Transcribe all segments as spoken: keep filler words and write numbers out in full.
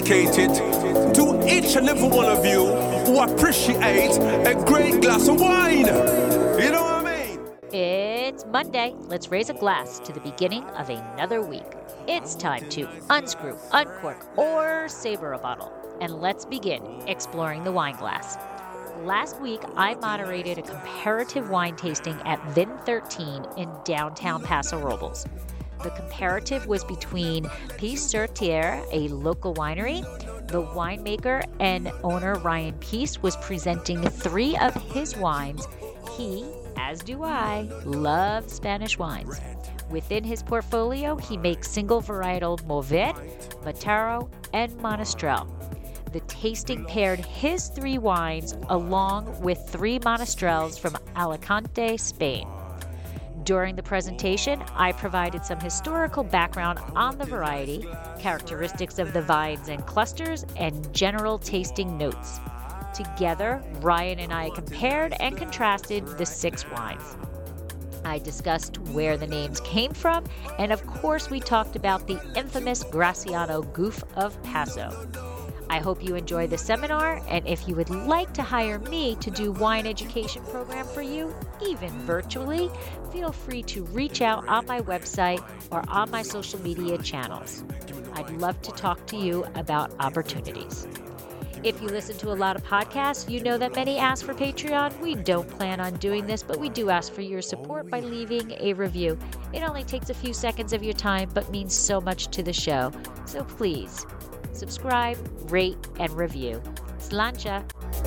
dedicated to each and every one of you who appreciate a great glass of wine. You know what I mean? It's Monday. Let's raise a glass to the beginning of another week. It's time to unscrew, uncork, or savor a bottle. And let's begin exploring the wine glass. Last week, I moderated a comparative wine tasting at Vin thirteen in downtown Paso Robles. The comparative was between Pis sur Terre, a local winery. The winemaker and owner Ryan Pis was presenting three of his wines. He, as do I, love Spanish wines. Within his portfolio, he makes single varietal Mourvèdre, Mataro, and Monastrell. The tasting paired his three wines along with three Monastrells from Alicante, Spain. During the presentation, I provided some historical background on the variety, characteristics of the vines and clusters, and general tasting notes. Together, Ryan and I compared and contrasted the six wines. I discussed where the names came from, and of course we talked about the infamous Graciano goof of Paso. I hope you enjoy the seminar, and if you would like to hire me to do wine education program for you, even virtually, feel free to reach out on my website or on my social media channels. I'd love to talk to you about opportunities. If you listen to a lot of podcasts, you know that many ask for Patreon. We don't plan on doing this, but we do ask for your support by leaving a review. It only takes a few seconds of your time, but means so much to the show. So please, subscribe, rate, and review. Slancha.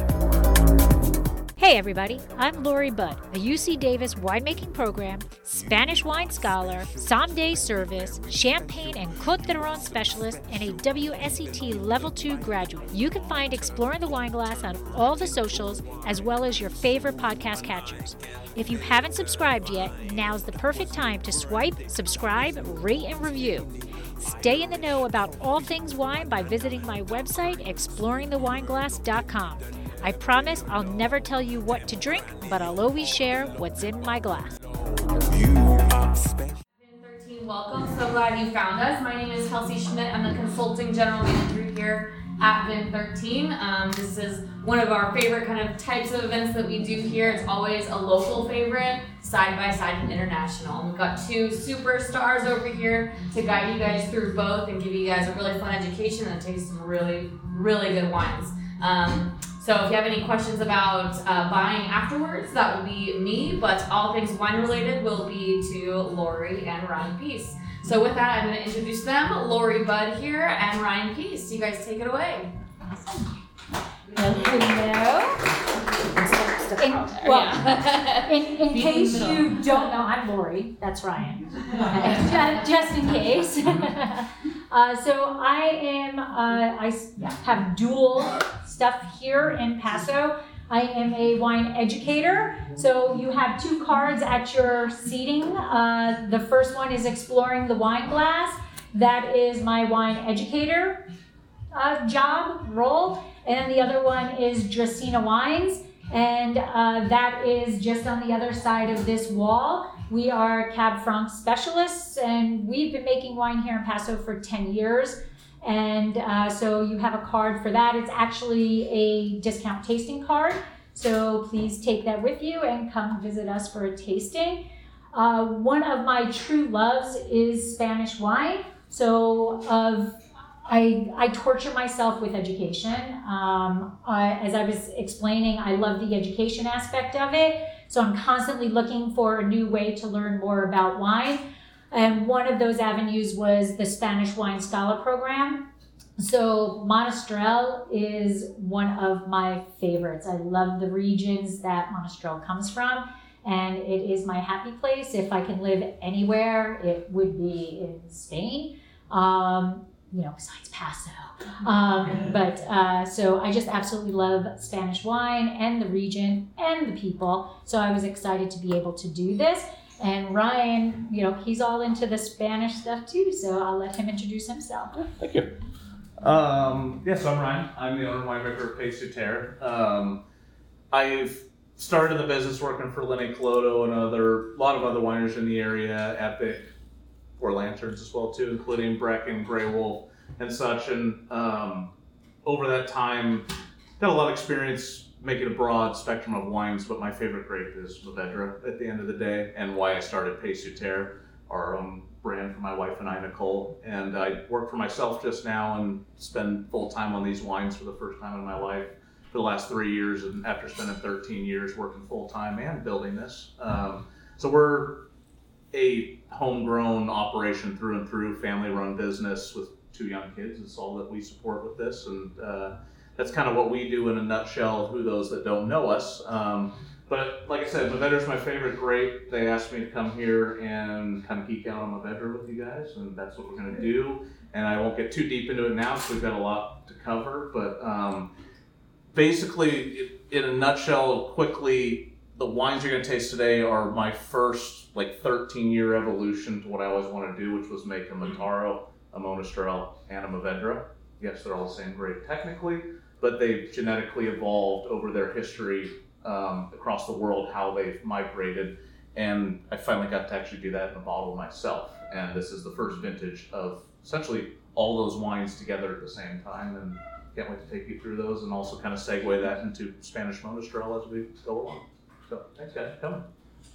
Hey everybody, I'm Lori Budd, a U C Davis winemaking program, Spanish wine scholar, sommelier service, Champagne and Côte d'Aron specialist, and a W S E T Level two graduate. You can find Exploring the Wine Glass on all the socials, as well as your favorite podcast catchers. If you haven't subscribed yet, now's the perfect time to swipe, subscribe, rate, and review. Stay in the know about all things wine by visiting my website, exploring the wine glass dot com. I promise I'll never tell you what to drink, but I'll always share what's in my glass. thirteen, welcome. So glad you found us. My name is Kelsey Schmidt. I'm the consulting general manager here at Vin thirteen. Um, this is one of our favorite kind of types of events that we do here. It's always a local favorite, side by side and international. And we've got two superstars over here to guide you guys through both and give you guys a really fun education and taste some really, really good wines. Um, So if you have any questions about uh, buying afterwards, that will be me, but all things wine related will be to Lori and Ryan Pis. So with that, I'm going to introduce them, Lori Budd here and Ryan Pis. You guys take it away. Awesome. Hello. In, well, in, in case you don't know, I'm Lori. That's Ryan. just, just in case. uh, so I am. Uh, I have dual stuff here in Paso. I am a wine educator. So you have two cards at your seating. Uh, the first one is Exploring the Wine Glass. That is my wine educator uh, job, role. And then the other one is Dracaena Wines. And uh, that is just on the other side of this wall. We are Cab Franc specialists, and we've been making wine here in Paso for ten years. And uh, so you have a card for that. It's actually a discount tasting card. So please take that with you and come visit us for a tasting. Uh, one of my true loves is Spanish wine. So of I, I torture myself with education. Um, I, as I was explaining, I love the education aspect of it. So I'm constantly looking for a new way to learn more about wine. And one of those avenues was the Spanish Wine Scholar Program. So Monastrell is one of my favorites. I love the regions that Monastrell comes from. And it is my happy place. If I can live anywhere, it would be in Spain. Um, you know, besides Paso. Um, but uh, so I just absolutely love Spanish wine and the region and the people. So I was excited to be able to do this. And Ryan, you know, he's all into the Spanish stuff too. So I'll let him introduce himself. Thank you. Um, yeah, so I'm Ryan. I'm the owner and winemaker of Pis sur Terre. Um, I've started the business working for Lenny Coloto and other, a lot of other wineries in the area, Epic, Four Lanterns as well too, including Breck and Grey Wolf. and such. And um, over that time, got a lot of experience making a broad spectrum of wines, but my favorite grape is Mourvedre at the end of the day, and why I started Pays Sur Terre, our own brand for my wife and I, Nicole. And I work for myself just now and spend full time on these wines for the first time in my life for the last three years, and after spending thirteen years working full time and building this. Um, so we're a homegrown operation through and through, family run business with two young kids. It's all that we support with this, and uh, that's kind of what we do in a nutshell, who those that don't know us. Um, But like I said, Mourvedre is my favorite grape. They asked me to come here and kind of geek out on Mourvedre with you guys, and that's what we're going to do. And I won't get too deep into it now because we've got a lot to cover. But um, basically, in a nutshell, quickly, the wines you're going to taste today are my first like thirteen year evolution to what I always wanted to do, which was make a Mataro, a Monastrell, and a Mourvedre. Yes, they're all the same grape technically, but they've genetically evolved over their history Um, across the world, how they've migrated, and I finally got to actually do that in a bottle myself. And this is the first vintage of essentially all those wines together at the same time, and can't wait to take you through those and also kind of segue that into Spanish Monastrell as we go along. So thanks guys for coming.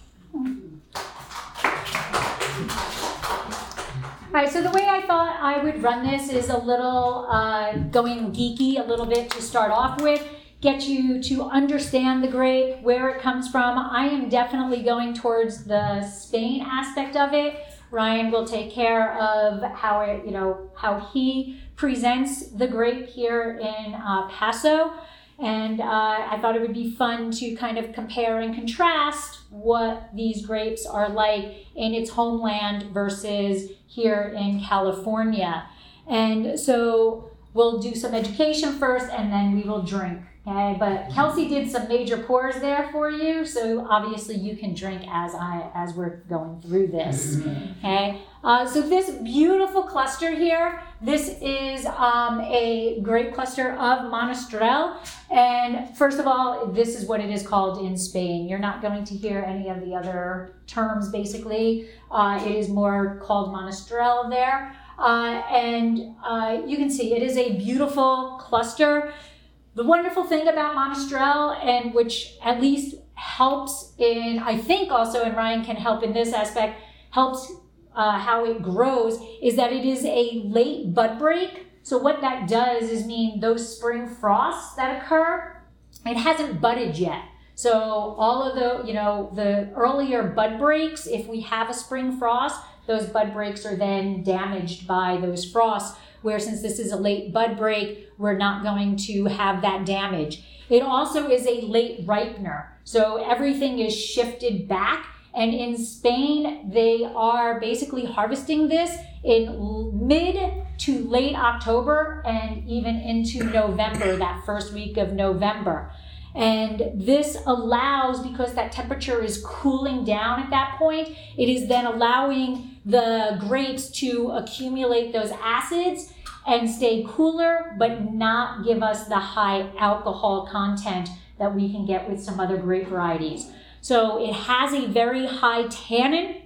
All right, so the way I thought I would run this is a little uh, going geeky a little bit to start off with. Get you to understand the grape, where it comes from. I am definitely going towards the Spain aspect of it. Ryan will take care of how it, you know, how he presents the grape here in uh, Paso. And uh, I thought it would be fun to kind of compare and contrast what these grapes are like in its homeland versus here in California. And so we'll do some education first, and then we will drink. Okay, but Kelsey did some major pours there for you, so obviously you can drink as I as we're going through this. Okay, uh, so this beautiful cluster here, this is um, a grape cluster of Monastrell, and first of all, this is what it is called in Spain. You're not going to hear any of the other terms. Basically, uh, it is more called Monastrell there, uh, and uh, you can see it is a beautiful cluster. The wonderful thing about Monastrell, and which at least helps in, I think also, and Ryan can help in this aspect, helps uh, how it grows, is that it is a late bud break. So what that does is mean those spring frosts that occur, it hasn't budded yet. So all of the, you know, the earlier bud breaks, if we have a spring frost, those bud breaks are then damaged by those frosts, where since this is a late bud break, we're not going to have that damage. It also is a late ripener. So everything is shifted back. And in Spain, they are basically harvesting this in mid to late October and even into November, that first week of November. And this allows, because that temperature is cooling down at that point, it is then allowing the grapes to accumulate those acids and stay cooler, but not give us the high alcohol content that we can get with some other grape varieties. So it has a very high tannin,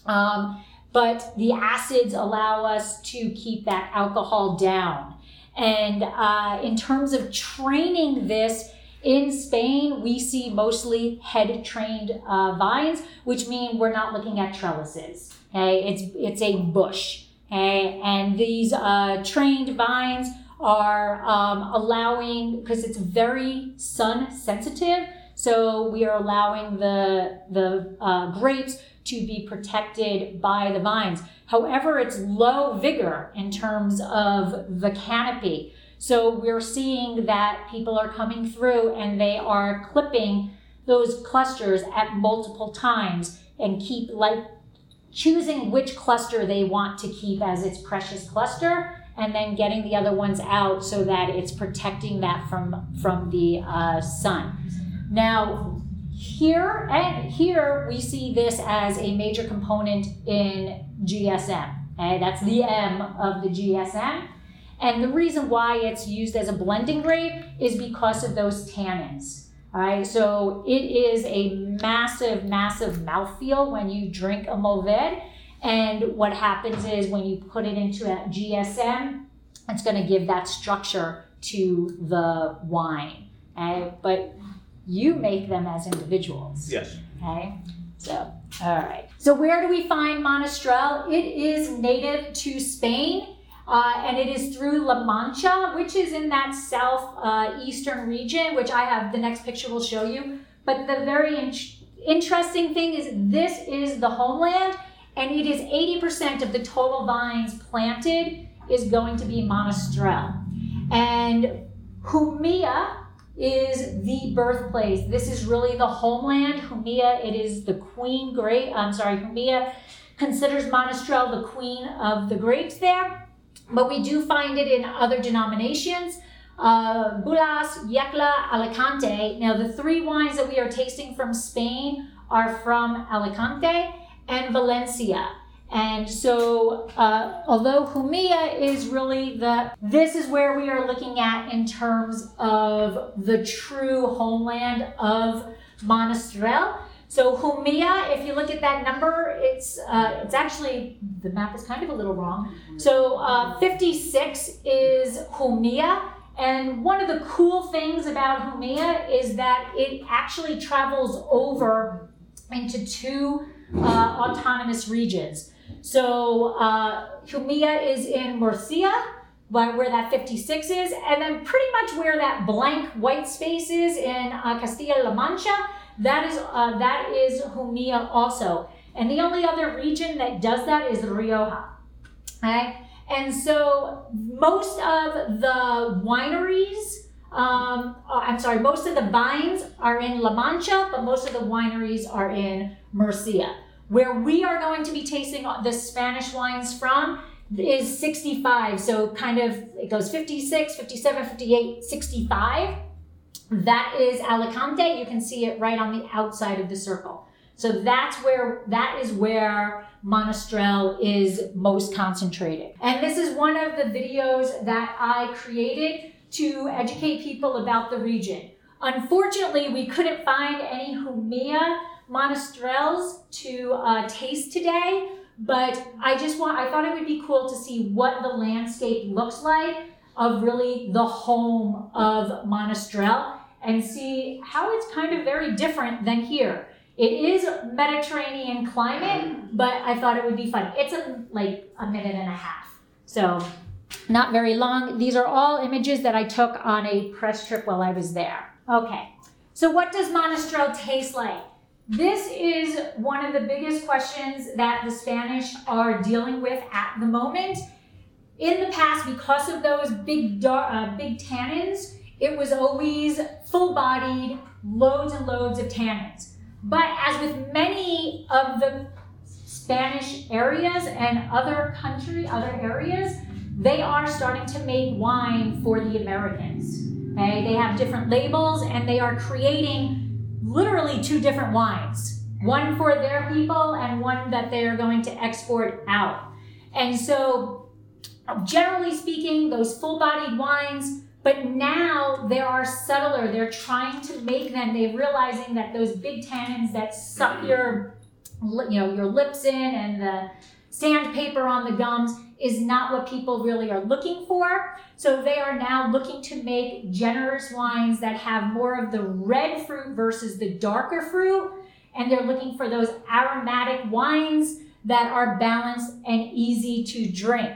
um, but the acids allow us to keep that alcohol down. And uh, in terms of training this, in Spain, we see mostly head-trained uh, vines, which mean we're not looking at trellises. Okay, it's it's a bush. Okay, and these uh, trained vines are um, allowing, because it's very sun sensitive, so we are allowing the the uh, grapes to be protected by the vines. However, it's low vigor in terms of the canopy. So we're seeing that people are coming through and they are clipping those clusters at multiple times and keep like choosing which cluster they want to keep as its precious cluster, and then getting the other ones out so that it's protecting that from, from the uh, sun. Now, here and here we see this as a major component in G S M. Okay? That's the M of the G S M. And the reason why it's used as a blending grape is because of those tannins. All right, so it is a massive, massive mouthfeel when you drink a Mourvedre. And what happens is when you put it into a G S M, It's going to give that structure to the wine. Okay? But you make them as individuals. Yes. Okay? So, all right. So where do we find Monastrell? It is native to Spain, uh, and it is through La Mancha, which is in that south uh, eastern region, which I have, the next picture will show you. But the very in- interesting thing is this is the homeland, and it is eighty percent of the total vines planted is going to be Monastrell. And Jumilla is the birthplace. This is really the homeland. Jumilla, it is the queen grape. I'm sorry, Jumilla considers Monastrell the queen of the grapes there, but we do find it in other denominations. Uh, Bulas, Yecla, Alicante. Now the three wines that we are tasting from Spain are from Alicante and Valencia. And so, uh, although Jumilla is really the, this is where we are looking at in terms of the true homeland of Monastrell. So Jumilla, if you look at that number, it's uh, it's actually, the map is kind of a little wrong. So uh, fifty-six is Jumilla. And one of the cool things about Jumilla is that it actually travels over into two uh, autonomous regions. So uh, Jumilla is in Murcia, where that fifty-six is, and then pretty much where that blank white space is in uh, Castilla-La Mancha, that is uh, that is Jumilla also. And the only other region that does that is Rioja. Okay? And so most of the wineries, um, I'm sorry, most of the vines are in La Mancha, but most of the wineries are in Murcia. Where we are going to be tasting the Spanish wines from is sixty-five. So kind of, it goes fifty-six, fifty-seven, fifty-eight, sixty-five. That is Alicante. You can see it right on the outside of the circle. So that's where, that is where Monastrell is most concentrated. And this is one of the videos that I created to educate people about the region. Unfortunately, we couldn't find any Jumilla Monastrells to uh, taste today, but I just want, I thought it would be cool to see what the landscape looks like of really the home of Monastrell and see how it's kind of very different than here. It is Mediterranean climate, but I thought it would be fun. It's a, like a minute and a half, so not very long. These are all images that I took on a press trip while I was there. Okay, so what does Monastrell taste like? This is one of the biggest questions that the Spanish are dealing with at the moment. In the past, because of those big, dark, uh, big tannins, it was always full-bodied, loads and loads of tannins. But as with many of the Spanish areas and other country, other areas, they are starting to make wine for the Americans. Okay? They have different labels and they are creating literally two different wines, one for their people and one that they are going to export out. And so generally speaking, those full-bodied wines, but now they are subtler. They're trying to make them, they're realizing that those big tannins that suck your, you know, your lips in and the sandpaper on the gums is not what people really are looking for. So they are now looking to make generous wines that have more of the red fruit versus the darker fruit. And they're looking for those aromatic wines that are balanced and easy to drink.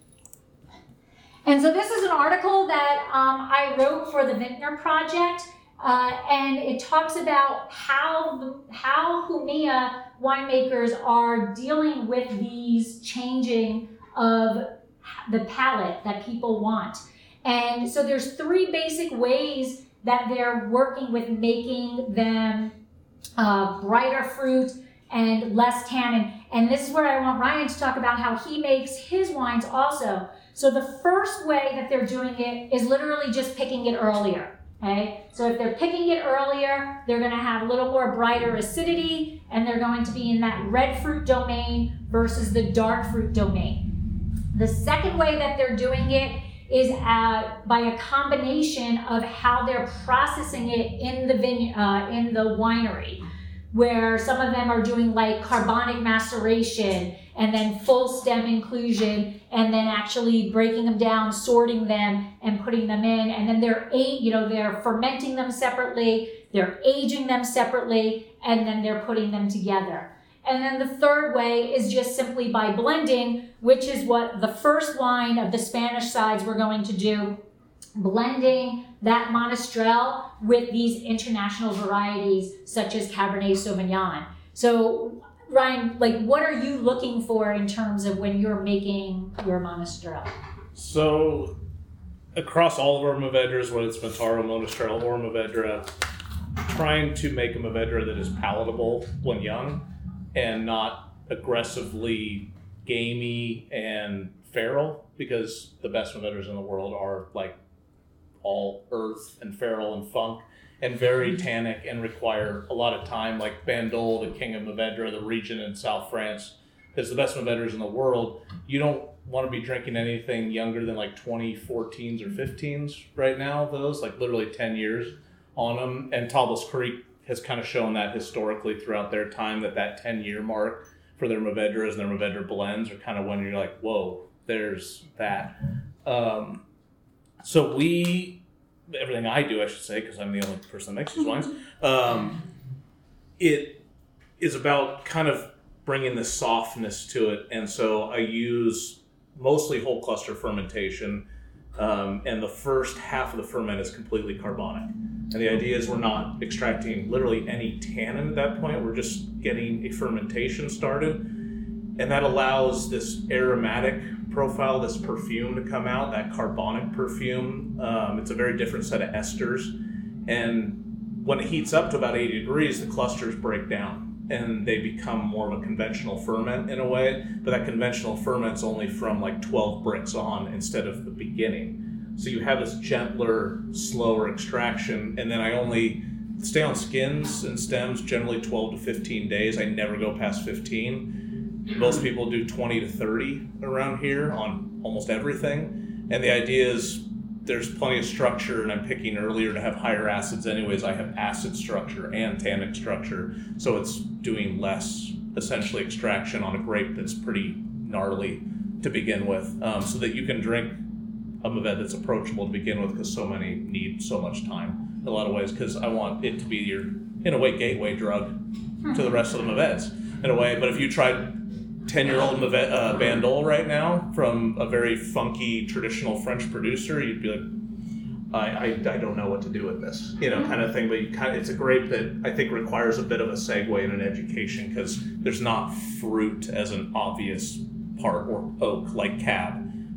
And so this is an article that um, I wrote for the Vintner Project. Uh, and it talks about how, the, how Jumilla winemakers are dealing with these changing of the palate that people want. And so there's three basic ways that they're working with making them uh, brighter fruit and less tannin. And this is where I want Ryan to talk about how he makes his wines also. So the first way that they're doing it is literally just picking it earlier. Okay, so if they're picking it earlier, they're going to have a little more brighter acidity, and they're going to be in that red fruit domain versus the dark fruit domain. The second way that they're doing it is uh, by a combination of how they're processing it in the vine- uh, in the winery. where some of them are doing like carbonic maceration and then full stem inclusion, and then actually breaking them down, sorting them, and putting them in. And then they're eight, you know, they're fermenting them separately, they're aging them separately, and then they're putting them together. And then the third way is just simply by blending, which is what the first wine of the Spanish sides we're going to do, blending that Monastrell with these international varieties such as Cabernet Sauvignon. So Ryan, like, what are you looking for in terms of when you're making your Monastrell? So across all of our Mourvèdres, whether it's Mataro, Monastrell, or Mourvèdre, trying to make a Mourvèdre that is palatable when young and not aggressively gamey and feral, because the best Mourvèdres in the world are like all earth and feral and funk and very tannic and require a lot of time. Like Bandol, the king of Mourvèdre, the region in South France, is the best Mourvèdres in the world. You don't want to be drinking anything younger than like twenty fourteens or fifteens right now, those, like literally ten years on them. And Tablas Creek has kind of shown that historically throughout their time, that that ten-year mark for their Mourvèdres and their Mourvèdre blends are kind of when you're like, whoa, there's that. Um, so we... everything I do, I should say, because I'm the only person that makes these wines, um, it is about kind of bringing this softness to it. And so I use mostly whole cluster fermentation, um, and the first half of the ferment is completely carbonic. And the idea is we're not extracting literally any tannin at that point. We're just getting a fermentation started. And that allows this aromatic profile, this perfume to come out, that carbonic perfume. Um, it's a very different set of esters. And when it heats up to about eighty degrees, the clusters break down and they become more of a conventional ferment in a way. But that conventional ferment's only from like twelve bricks on instead of the beginning. So you have this gentler, slower extraction. And then I only stay on skins and stems generally twelve to fifteen days. I never go past fifteen. Most people do twenty to thirty around here on almost everything. And the idea is there's plenty of structure, and I'm picking earlier to have higher acids anyways. I have acid structure and tannic structure, so it's doing less, essentially, extraction on a grape that's pretty gnarly to begin with, um, so that you can drink a Mourvèdre that's approachable to begin with, because so many need so much time in a lot of ways, because I want it to be your, in a way, gateway drug to the rest of the Mourvèdres, in a way. But if you tried ten-year-old uh, Bandol right now from a very funky traditional French producer, you'd be like, I, I, I don't know what to do with this, you know, kind of thing. But you kind of, it's a grape that I think requires a bit of a segue and an education, because there's not fruit as an obvious part, or oak like Cab.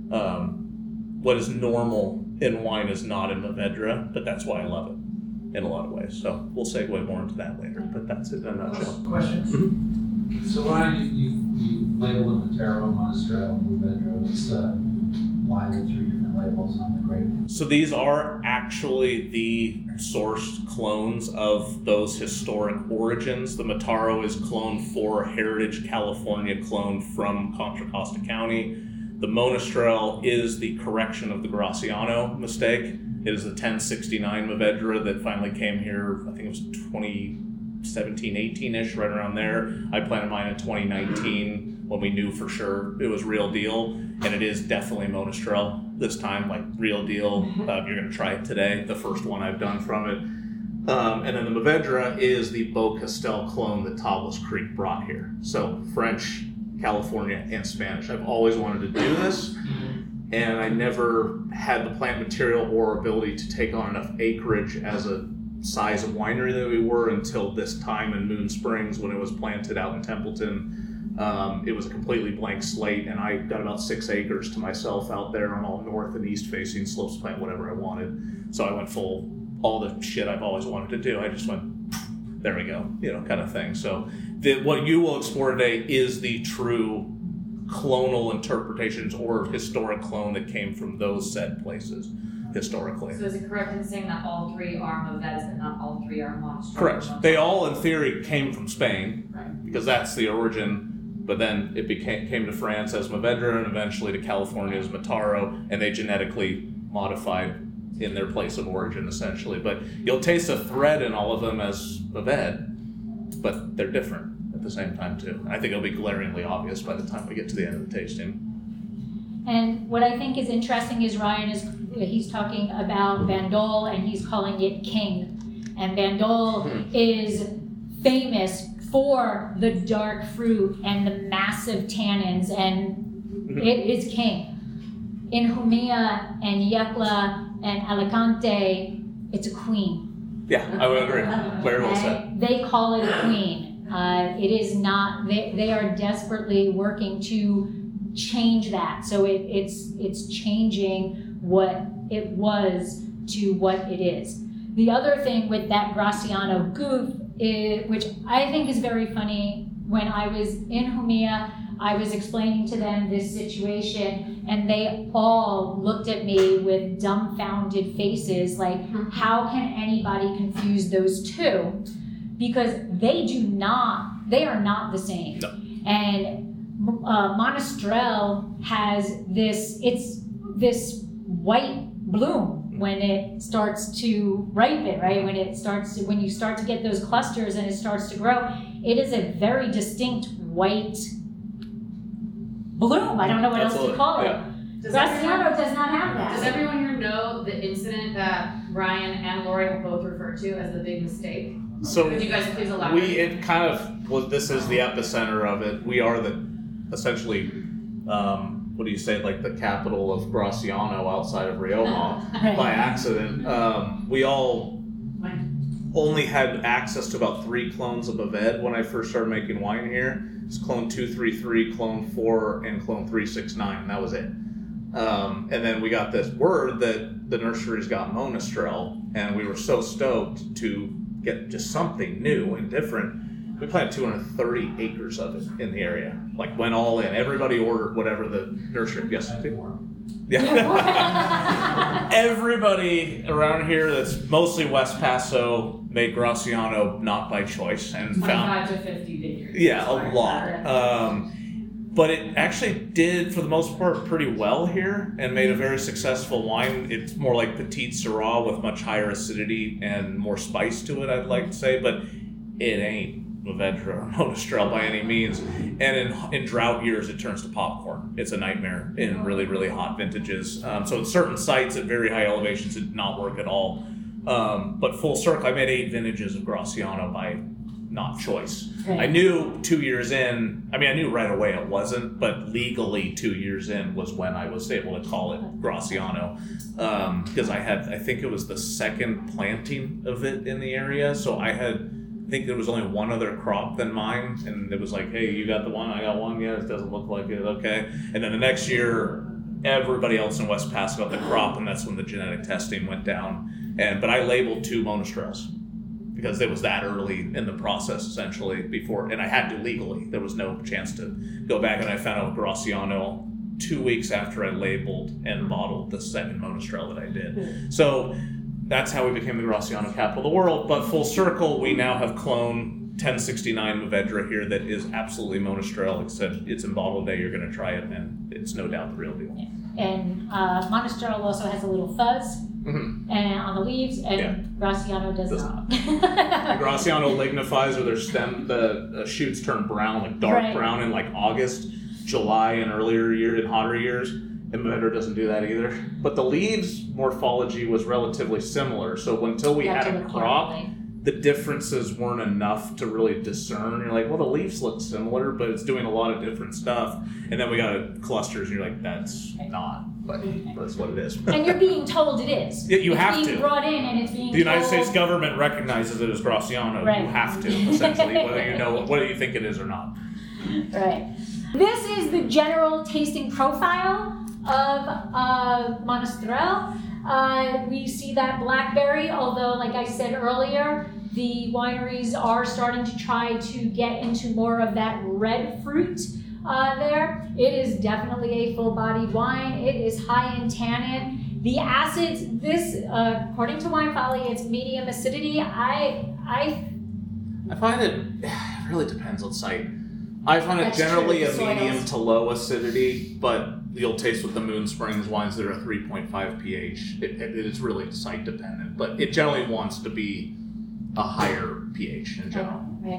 Um, what is normal in wine is not in Mourvèdre, but that's why I love it in a lot of ways. So we'll segue more into that later, but that's it in a nutshell. Questions? Mm-hmm. So Ryan, you, you, you labeled the Mataro, Monastrell, Mourvèdre. What's uh, why the three different labels on the grape? So these are actually the sourced clones of those historic origins. The Mataro is clone four, Heritage California clone from Contra Costa County. The Monastrell is the correction of the Graciano mistake. It is the ten sixty-nine Mourvèdre that finally came here, I think it was twenty seventeen, eighteen-ish, right around there. I planted mine in twenty nineteen when we knew for sure it was real deal, and it is definitely Monastrell this time, like real deal. Uh, you're going to try it today, the first one I've done from it. Um, and then the Mourvèdre is the Beaucastel clone that Tablas Creek brought here. So French, California, and Spanish. I've always wanted to do this, and I never had the plant material or ability to take on enough acreage as a size of winery that we were until this time in Moon Springs when it was planted out in Templeton. Um, it was a completely blank slate, and I got about six acres to myself out there on all north and east facing slopes, plant whatever I wanted. So I went full, all the shit I've always wanted to do. I just went, there we go, you know, kind of thing. So the, what you will explore today is the true clonal interpretations or historic clone that came from those said places historically. So is it correct in saying that all three are Mourvèdres but not all three are Monastrell? Correct. They all, in theory, came from Spain, right, because that's the origin. But then it became came to France as Mourvèdre and eventually to California as Mataro, and they genetically modified in their place of origin, essentially. But you'll taste a thread in all of them as Mourvèdre, but they're different at the same time too. I think it'll be glaringly obvious by the time we get to the end of the tasting. And what I think is interesting is Ryan is he's talking about Bandol and he's calling it King. And Bandol mm-hmm. is famous for the dark fruit and the massive tannins, and mm-hmm. it is King. In Jumilla and Yecla and Alicante, it's a queen. Yeah, I would agree. Very well said. They call it a queen. Uh, it is not. They, they are desperately working to change that. So it, it's it's changing what it was to what it is. The other thing with that Graciano goof, is, which I think is very funny, when I was in Jumilla, I was explaining to them this situation, and they all looked at me with dumbfounded faces, like, how can anybody confuse those two? Because they do not, they are not the same. No. And uh, Monastrell has this, it's this white bloom when it starts to ripen, right? When it starts to, when you start to get those clusters and it starts to grow, it is a very distinct white bloom. I don't know what Absolutely. else to call yeah. it. Does Graciano does not have that. Does everyone here know the incident that Ryan and Lori have both referred to as the big mistake? So would you guys please elaborate? We it kind of well, this is the epicenter of it. We are the essentially um, what do you say, like the capital of Graciano outside of Rioja by accident. Um, we all only had access to about three clones of Mourvedre when I first started making wine here. It's clone two three three, clone four, and clone three six nine, and that was it. Um, and then we got this word that the nurseries got Monastrell, and we were so stoked to get just something new and different. We planted two hundred thirty acres of it in the area. Like, went all in. Everybody ordered whatever the nursery. Yes. Yeah. Everybody around here that's mostly West Paso made Graciano not by choice and found twenty-five to fifty acres. Yeah, a lot. Um, but it actually did, for the most part, pretty well here and made a very successful wine. It's more like Petite Syrah with much higher acidity and more spice to it, I'd like to say, but it ain't Mourvedre or Monastrell by any means. And in, in drought years, it turns to popcorn. It's a nightmare in really, really hot vintages. Um, so at certain sites at very high elevations, it did not work at all. Um, but full circle, I made eight vintages of Graciano by not choice. Right. I knew two years in, I mean, I knew right away it wasn't, but legally two years in was when I was able to call it Graciano. Um, because I had, I think it was the second planting of it in the area. So I had, I think there was only one other crop than mine, and it was like, hey, you got the one, I got one, yeah, it doesn't look like it, okay. And then the next year, everybody else in West Paso got the crop, and that's when the genetic testing went down. And but I labeled two Monastrells because it was that early in the process, essentially, before, and I had to legally. There was no chance to go back, and I found out Graciano two weeks after I labeled and bottled the second Monastrell that I did. Mm-hmm. So that's how we became the Graciano capital of the world. But full circle, we now have clone ten sixty-nine Mourvedre here that is absolutely Monastrell, except it's in bottle day. You're going to try it, and it's no doubt the real deal. Yeah. And uh, Monastrell also has a little fuzz mm-hmm. and on the leaves, and yeah. Graciano does, does not. not. Graciano lignifies, or their stem, the, the shoots turn brown, like dark right. brown in like August, July, and earlier year in hotter years. And Mourvedre doesn't do that either. But the leaves morphology was relatively similar. So until we had a crop, carefully. The differences weren't enough to really discern. You're like, well, the leaves look similar, but it's doing a lot of different stuff. And then we got a clusters, and you're like, that's okay. not. But that's what it is. And you're being told it is. Yeah, you it's have being to. It's brought in, and it's being The United told... States government recognizes it as Graciano. Right. You have to, essentially, whether you know, whether you think it is or not. Right. This is the general tasting profile of uh, Monastrell. Uh, we see that blackberry, although, like I said earlier, the wineries are starting to try to get into more of that red fruit uh, there. It is definitely a full-bodied wine. It is high in tannin. The acids, this, uh, according to Wine Folly, it's medium acidity. I, I, I find it, it really depends on site. I find it That's generally true. a medium to low acidity, but you'll taste with the Moon Springs wines that are three point five pH. It, it, it is really site dependent, but it generally wants to be a higher pH in general. Right.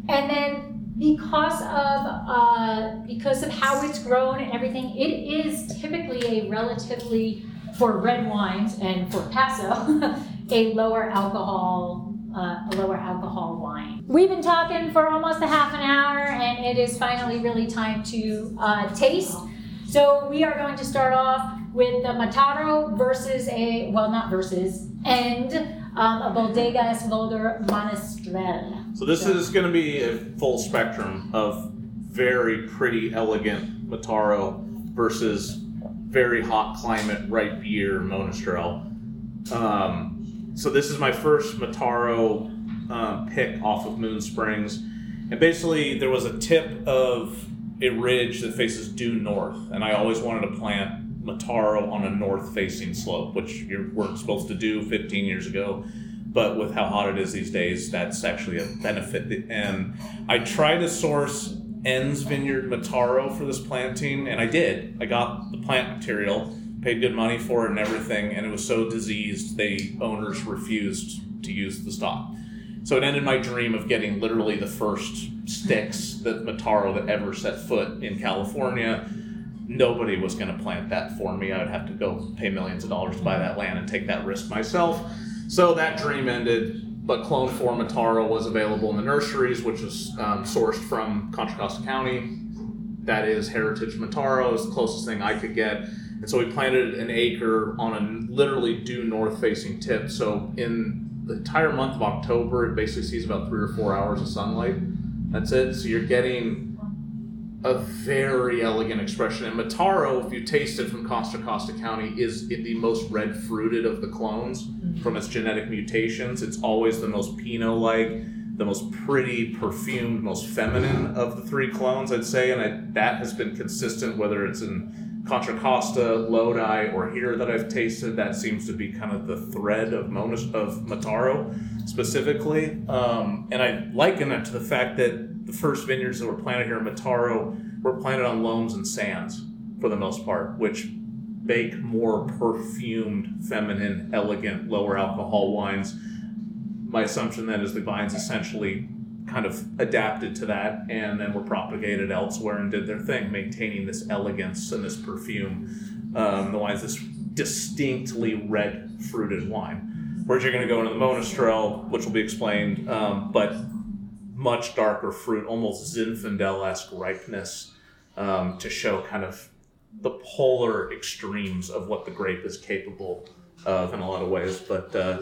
And then because of uh, because of how it's grown and everything, it is typically a relatively, for red wines and for Paso, a lower alcohol uh, a lower alcohol wine. We've been talking for almost a half an hour, and it is finally really time to uh, taste. So we are going to start off with the Mataro versus a, well, not versus, and um, a Bodegas Volder Monastrell. So this so. is going to be a full spectrum of very pretty, elegant Mataro versus very hot climate, ripe year Monastrell. Um, so this is my first Mataro um, pick off of Moon Springs. And basically there was a tip of a ridge that faces due north, and I always wanted to plant Mataro on a north-facing slope, which you weren't supposed to do fifteen years ago, but with how hot it is these days, that's actually a benefit. And I tried to source Enns Vineyard Mataro for this planting, and I did. I got the plant material, paid good money for it and everything, and it was so diseased, the owners refused to use the stock. So it ended my dream of getting literally the first sticks that Mataro that ever set foot in California. Nobody was going to plant that for me. I would have to go pay millions of dollars to buy that land and take that risk myself. So that dream ended, but Clone four Mataro was available in the nurseries, which was um, sourced from Contra Costa County. That is Heritage Mataro, is the closest thing I could get. And so we planted an acre on a literally due north-facing tip. So in the entire month of October, it basically sees about three or four hours of sunlight. That's it. So you're getting a very elegant expression. And Mataro, if you taste it from Contra Costa County, is the most red fruited of the clones from its genetic mutations. It's always the most Pinot-like, the most pretty, perfumed, most feminine of the three clones, I'd say. And I, that has been consistent, whether it's in Contra Costa, Lodi, or here that I've tasted. That seems to be kind of the thread of Monas, of Mataro specifically. Um, and I liken it to the fact that the first vineyards that were planted here in Mataro were planted on loams and sands for the most part, which bake more perfumed, feminine, elegant, lower alcohol wines. My assumption then is the vines essentially kind of adapted to that and then were propagated elsewhere and did their thing, maintaining this elegance and this perfume. Um, the wine's this distinctly red fruited wine. Whereas you're going to go into the Monastrell, which will be explained, um, but much darker fruit, almost Zinfandel-esque ripeness, um, to show kind of the polar extremes of what the grape is capable of in a lot of ways. But uh,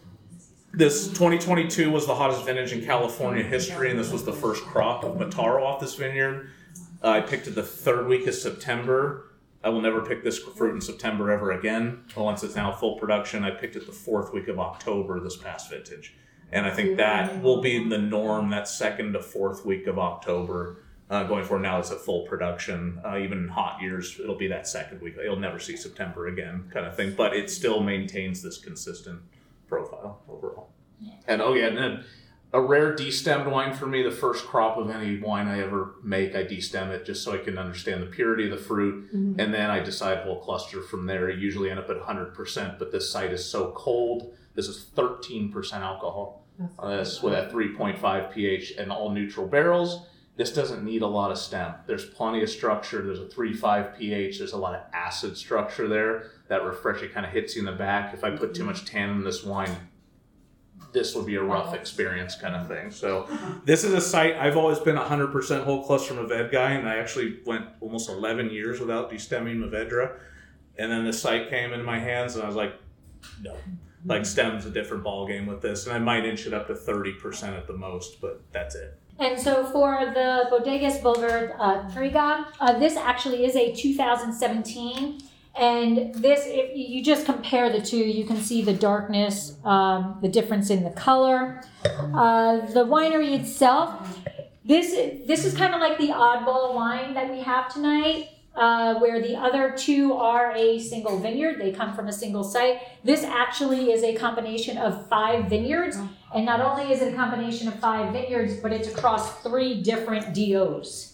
this twenty twenty-two was the hottest vintage in California history, and this was the first crop of Mataro off this vineyard. Uh, I picked it the third week of September. I will never pick this fruit in September ever again. Once it's now full production, I picked it the fourth week of October this past vintage. And I think that will be the norm, that second to fourth week of October. Uh, going forward, now it's at full production. Uh, even in hot years, it'll be that second week. You'll never see September again, kind of thing. But it still maintains this consistent profile overall. And oh yeah, and then a rare destemmed wine for me. The first crop of any wine I ever make, I destem it just so I can understand the purity of the fruit, mm-hmm. and then I decide whole cluster from there. I usually end up at one hundred percent, but this site is so cold. This is thirteen percent alcohol on this with that three point five pH and all neutral barrels. This doesn't need a lot of stem. There's plenty of structure. There's a three point five pH. There's a lot of acid structure there. That refreshing kind of hits you in the back. If I put too much tannin in this wine, this would be a rough experience kind of thing. So this is a site, I've always been a one hundred percent whole cluster Mourvedre guy, and I actually went almost eleven years without destemming Mourvedre. And then the site came in my hands, and I was like, no. Like, stem's a different ballgame with this. And I might inch it up to thirty percent at the most, but that's it. And so for the Bodegas Volder uh, Triga, uh, this actually is a two thousand seventeen. And this, if you just compare the two, you can see the darkness, um, the difference in the color. Uh, the winery itself, this, this is kind of like the oddball wine that we have tonight, uh, where the other two are a single vineyard. They come from a single site. This actually is a combination of five vineyards. And not only is it a combination of five vineyards, but it's across three different D Os.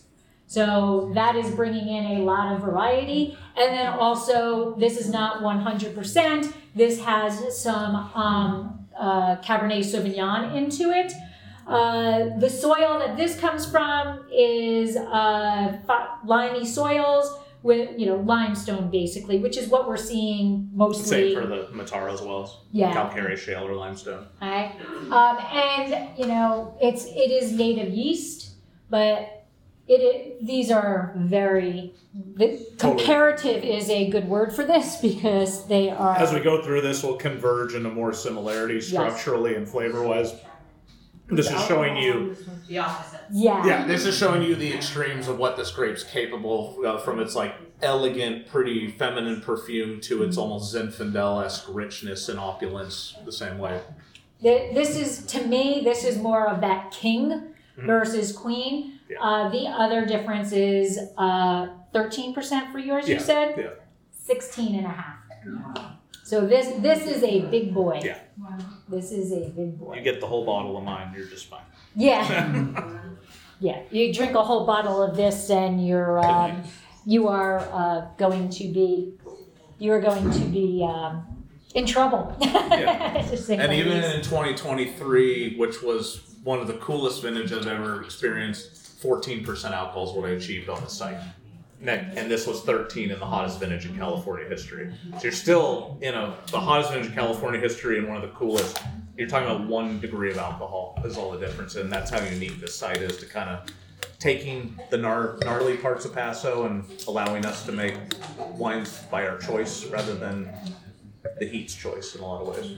So that is bringing in a lot of variety. And then also, this is not one hundred percent. This has some um, uh, Cabernet Sauvignon into it. Uh, the soil that this comes from is uh, limey soils with, you know, limestone basically, which is what we're seeing mostly. Same for the Mataro as well. Yeah. Calcareous shale or limestone. All right. Um, and, you know, it's it is native yeast, but it, it these are very, the comparative is a good word for this because they are. As we go through this, we'll converge into more similarities structurally yes. and flavor-wise. This is showing you the opposite. Yeah. Yeah, this is showing you the extremes of what this grape's capable of, uh, from its like elegant, pretty feminine perfume to its almost Zinfandel-esque richness and opulence the same way. This is, to me, this is more of that king mm-hmm. versus queen. Yeah. Uh, the other difference is uh, thirteen percent for yours, yeah. you said? Yeah. sixteen and a half. So this this is a big boy. Yeah. This is a big boy. You get the whole bottle of mine, you're just fine. Yeah. Yeah. You drink a whole bottle of this and you're um, you are uh, going to be you are going to be um, in trouble. Yeah. And even least. in twenty twenty-three, which was one of the coolest vintages I've ever experienced, fourteen percent alcohol is what I achieved on the site. And this was thirteen in the hottest vintage in California history. So you're still in a the hottest vintage in California history and one of the coolest. You're talking about one degree of alcohol is all the difference, and that's how unique this site is to kind of taking the gnar- gnarly parts of Paso and allowing us to make wines by our choice rather than the heat's choice in a lot of ways.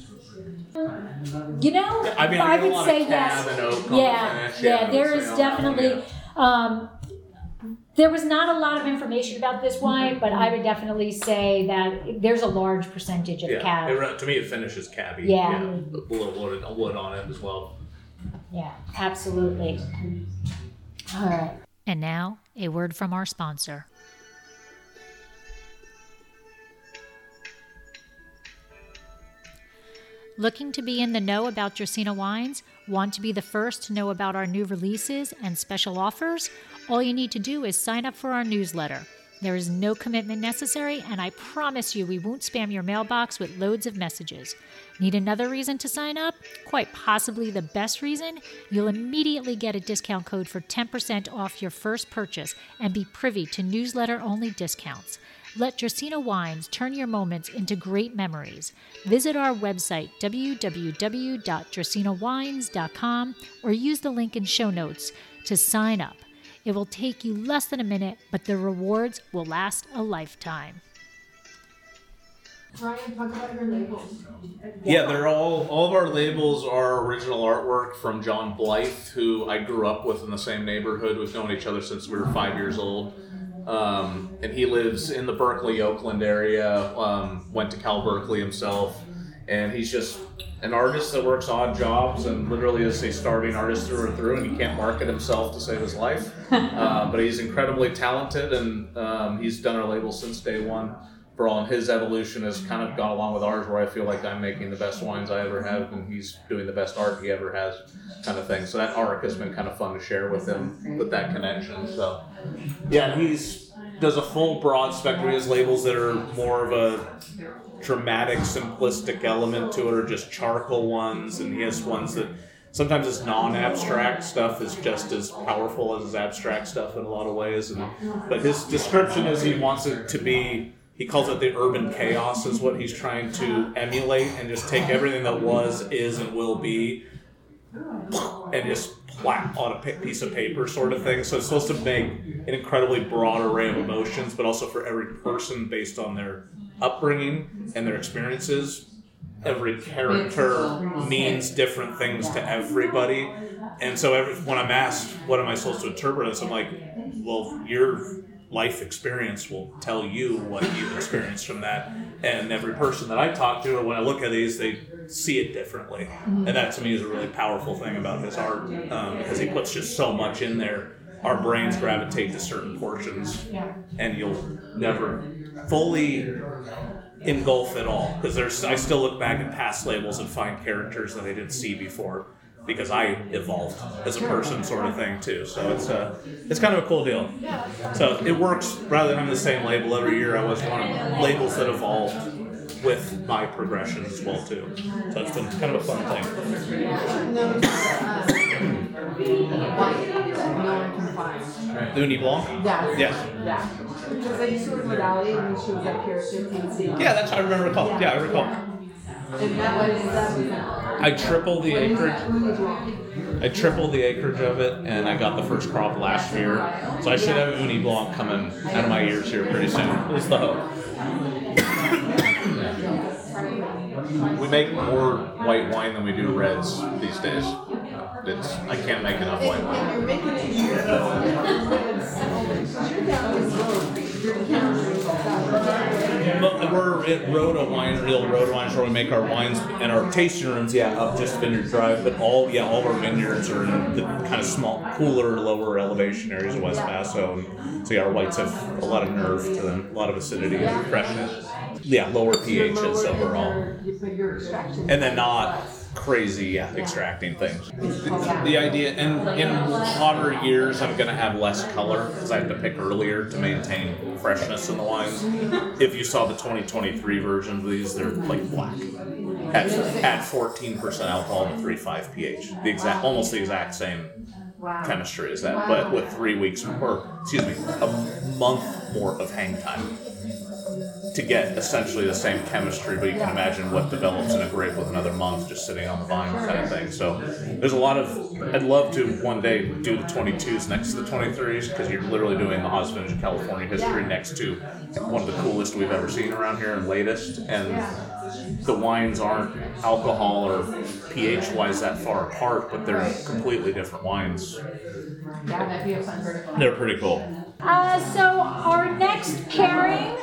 Yeah. You know, I mean, I, I would say yes. And oak yeah, the yeah, yeah. there is definitely. Um, There was not a lot of information about this wine, but I would definitely say that there's a large percentage of yeah. cab. It, to me, it finishes cabby. Yeah. yeah. A little wood, a wood on it as well. Yeah, absolutely. All right. And now, a word from our sponsor. Looking to be in the know about Dracaena wines? Want to be the first to know about our new releases and special offers? All you need to do is sign up for our newsletter. There is no commitment necessary, and I promise you we won't spam your mailbox with loads of messages. Need another reason to sign up? Quite possibly the best reason? You'll immediately get a discount code for ten percent off your first purchase and be privy to newsletter-only discounts. Let Dracaena Wines turn your moments into great memories. Visit our website, w w w dot dracaena wines dot com, or use the link in show notes to sign up. It will take you less than a minute, but the rewards will last a lifetime. Ryan, talk about your labels. Yeah, they're all, all of our labels are original artwork from John Blythe, who I grew up with in the same neighborhood. We've known each other since we were five years old. Um, and he lives in the Berkeley, Oakland area, um, went to Cal Berkeley himself, and he's just an artist that works odd jobs and literally is a starving artist through and through, and he can't market himself to save his life. Uh, but he's incredibly talented, and um, he's done our label since day one. For all, and his evolution has kind of gone along with ours, where I feel like I'm making the best wines I ever have, and he's doing the best art he ever has, kind of thing. So that arc has been kind of fun to share with him, with that connection. So, yeah, he's does a full broad spectrum. He has labels that are more of a dramatic, simplistic element to it, or just charcoal ones, and he has ones that sometimes his non-abstract stuff is just as powerful as his abstract stuff in a lot of ways. And but his description is he wants it to be. He calls it the urban chaos is what he's trying to emulate, and just take everything that was, is, and will be and just plap on a piece of paper sort of thing. So it's supposed to make an incredibly broad array of emotions, but also for every person based on their upbringing and their experiences. Every character means different things to everybody. And so every, when I'm asked, what am I supposed to interpret this? I'm like, well, your life experience will tell you what you experienced from that. And every person that I talk to, or when I look at these, they see it differently. Mm-hmm. And that to me is a really powerful thing about his art, um, because he puts just so much in there. Our brains gravitate to certain portions, yeah. and you'll never fully engulf it all. Because there's, I still look back at past labels and find characters that I didn't see before, because I evolved as a person, sort of thing too. So it's uh, it's kind of a cool deal. So it works rather than having the same label every year. I was one of labels that evolved. with my progression as well too. So it's been kind of a fun thing. No, no one can find. Uni Blanc? Yeah. Yes. Yeah. Because I used to work with Allie when she was up here at fifteen C. Yeah, that's I remember recall. Yeah, I recall. And that was that was I tripled the acreage. I tripled the acreage of it, and I got the first crop last year. So I should have Uni Blanc coming out of my ears here pretty soon. Is the hope. We make more white wine than we do reds these days. It's I can't make enough white wine. And you're making it easier. You're down this road. You're countering But we're at Rhoda Winery, the old Rhoda Winery, where we make our wines and our tasting rooms. Yeah, up just Vineyard Drive, but all yeah, all of our vineyards are in the kind of small, cooler, lower elevation areas of West Paso. And so yeah, our whites have a lot of nerve to them, a lot of acidity and freshness. Yeah, lower pHs overall, and then not crazy yeah, extracting things. The, the idea, and in hotter years, I'm going to have less color because I have to pick earlier to maintain freshness in the wines. If you saw the twenty twenty-three version of these, they're like black at, at fourteen percent alcohol and three point five pH. The exact, almost the exact same chemistry as that, but with three weeks or excuse me, a month more of hang time to get essentially the same chemistry, but you can imagine what develops in a grape with another month just sitting on the vine kind of thing. So there's a lot of, I'd love to one day do the twenty-twos next to the twenty-threes because you're literally doing the Haas Vintage California history next to one of the coolest we've ever seen around here and latest. And the wines aren't alcohol or pH-wise that far apart, but they're completely different wines. Yeah, that'd be a fun vertical. They're pretty cool. Uh, so our next pairing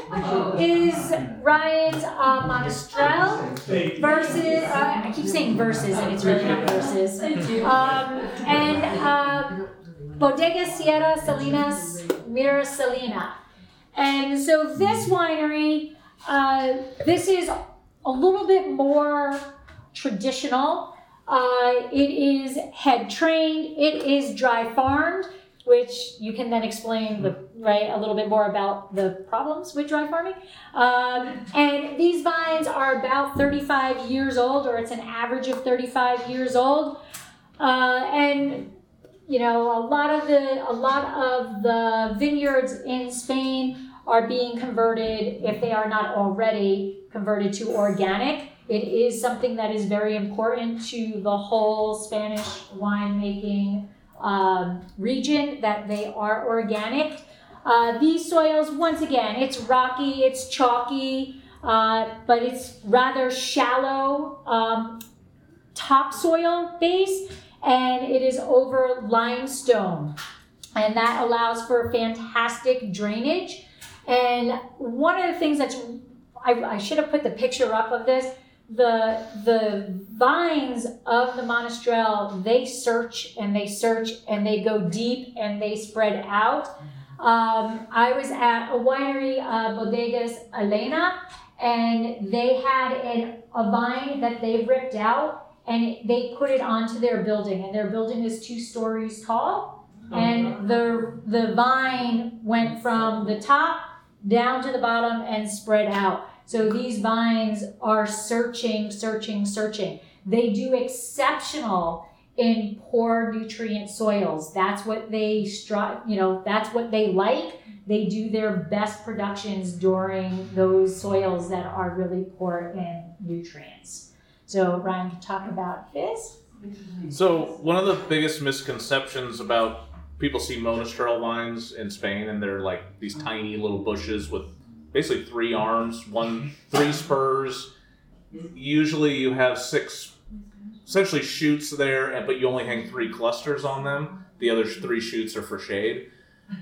is Ryan's uh, Monastrell versus, uh, I keep saying versus and it's really not versus, um, and uh, Bodega Sierra Salinas Mira Salina. And so this winery, uh, this is a little bit more traditional. Uh, it is head trained, it is dry farmed, which you can then explain the right a little bit more about the problems with dry farming. Um, and these vines are about thirty-five years old, or it's an average of thirty-five years old. Uh, and you know, a lot of the a lot of the vineyards in Spain are being converted, if they are not already converted, to organic. It is something that is very important to the whole Spanish winemaking um, region, that they are organic. Uh, these soils, once again, it's rocky, it's chalky, uh, but it's rather shallow um, topsoil base, and it is over limestone. And that allows for fantastic drainage. And one of the things that's, I, I should have put the picture up of this, The the vines of the Monastrell, they search and they search and they go deep and they spread out. Um, I was at a winery, uh, Bodegas Elena, and they had an, a vine that they ripped out and they put it onto their building, and their building is two stories tall, and the the vine went from the top down to the bottom and spread out. So these vines are searching, searching, searching. They do exceptional in poor nutrient soils. That's what they strive, you know, that's what they like. They do their best productions during those soils that are really poor in nutrients. So Ryan can talk about this. So one of the biggest misconceptions about people see Monastrell vines in Spain, and they're like these tiny little bushes with basically three arms, one, three spurs. Usually you have six, essentially shoots there, but you only hang three clusters on them. The other three shoots are for shade.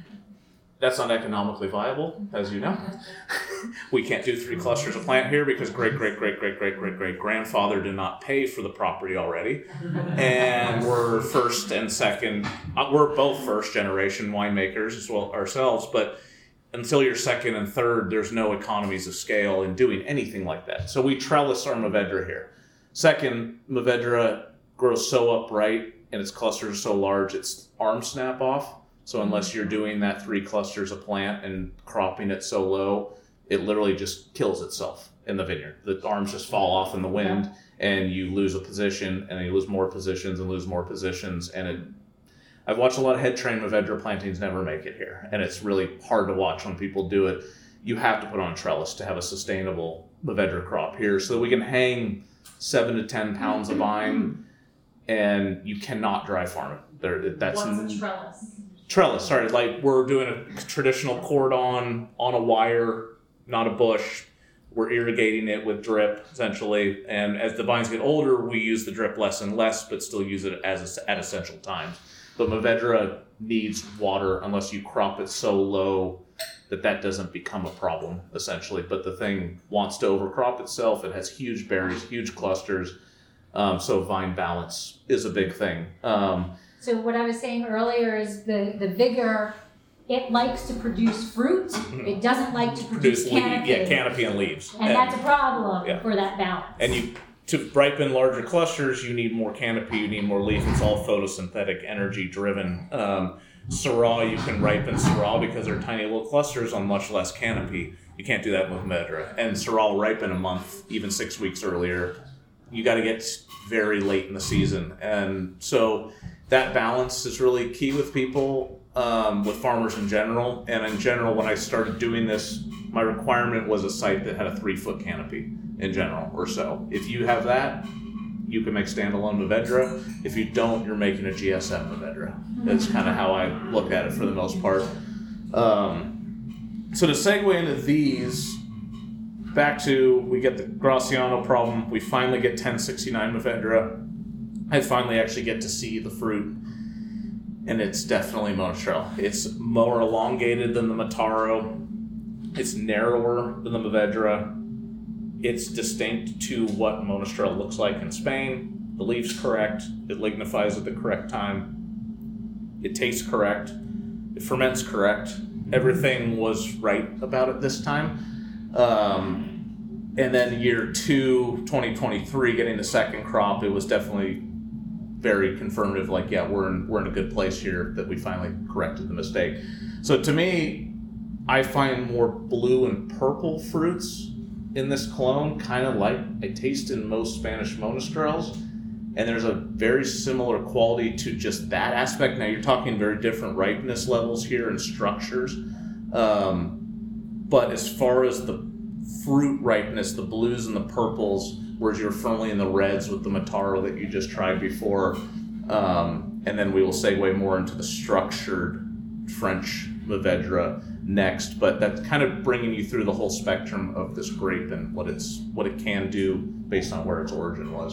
That's not economically viable, as you know. We can't do three clusters of plant here because great, great, great, great, great, great, great grandfather did not pay for the property already. And we're first and second, we're both first generation winemakers as well ourselves, but until you're second and third, there's no economies of scale in doing anything like that. So we trellis our Mourvedre here. Second, Mourvedre grows so upright and its clusters are so large, its arms snap off. So unless you're doing that three clusters of plant and cropping it so low, it literally just kills itself. in the vineyard. The arms just fall off in the wind, yeah. and you lose a position, and you lose more positions, and lose more positions, and it. I've watched a lot of head train Mourvèdre plantings never make it here, and it's really hard to watch when people do it. You have to put on a trellis to have a sustainable Mourvèdre crop here, so that we can hang seven to ten pounds of vine, and you cannot dry farm it. There, that's What's a trellis? Trellis, sorry, like we're doing a traditional cordon on a wire, not a bush. We're irrigating it with drip, essentially, and as the vines get older, we use the drip less and less, but still use it as a, at essential times. But Mourvèdre needs water unless you crop it so low that that doesn't become a problem, essentially. But the thing wants to overcrop itself. It has huge berries, huge clusters. Um, so vine balance is a big thing. Um, so what I was saying earlier is the, the vigor, it likes to produce fruit. It doesn't like to produce, produce canopy. Yeah, canopy and leaves. And, and that's a problem yeah. for that balance. And you... To ripen larger clusters, you need more canopy, you need more leaf. It's all photosynthetic, energy-driven. Um, Syrah, you can ripen Syrah because they're tiny little clusters on much less canopy. You can't do that with Mourvèdre. And Syrah will ripen a month, even six weeks earlier. You got to get very late in the season. And so that balance is really key with people, um, with farmers in general. And in general, when I started doing this, my requirement was a site that had a three-foot canopy. In general, or so. If you have that, you can make standalone Mourvèdre. If you don't, you're making a G S M Mourvèdre. That's kind of how I look at it for the most part. Um, so to segue into these, back to, we get the Graciano problem. We finally get ten sixty-nine Mourvèdre. I finally actually get to see the fruit, and it's definitely Monastrell. It's more elongated than the Mataro. It's narrower than the Mourvèdre. It's distinct to what Monastrell looks like in Spain. The leaf's correct. It lignifies at the correct time. It tastes correct. It ferments correct. Everything was right about it this time. Um, and then year two, twenty twenty-three, getting the second crop, it was definitely very confirmative. Like, yeah, we're in, we're in a good place here, that we finally corrected the mistake. So to me, I find more blue and purple fruits in this clone, kind of like I taste in most Spanish Monastrells, and there's a very similar quality to just that aspect. Now you're talking very different ripeness levels here and structures, um, but as far as the fruit ripeness, the blues and the purples, whereas you're firmly in the reds with the Mataro that you just tried before, um, and then we will segue more into the structured French Mourvèdre next, but that's kind of bringing you through the whole spectrum of this grape and what it's what it can do based on where its origin was.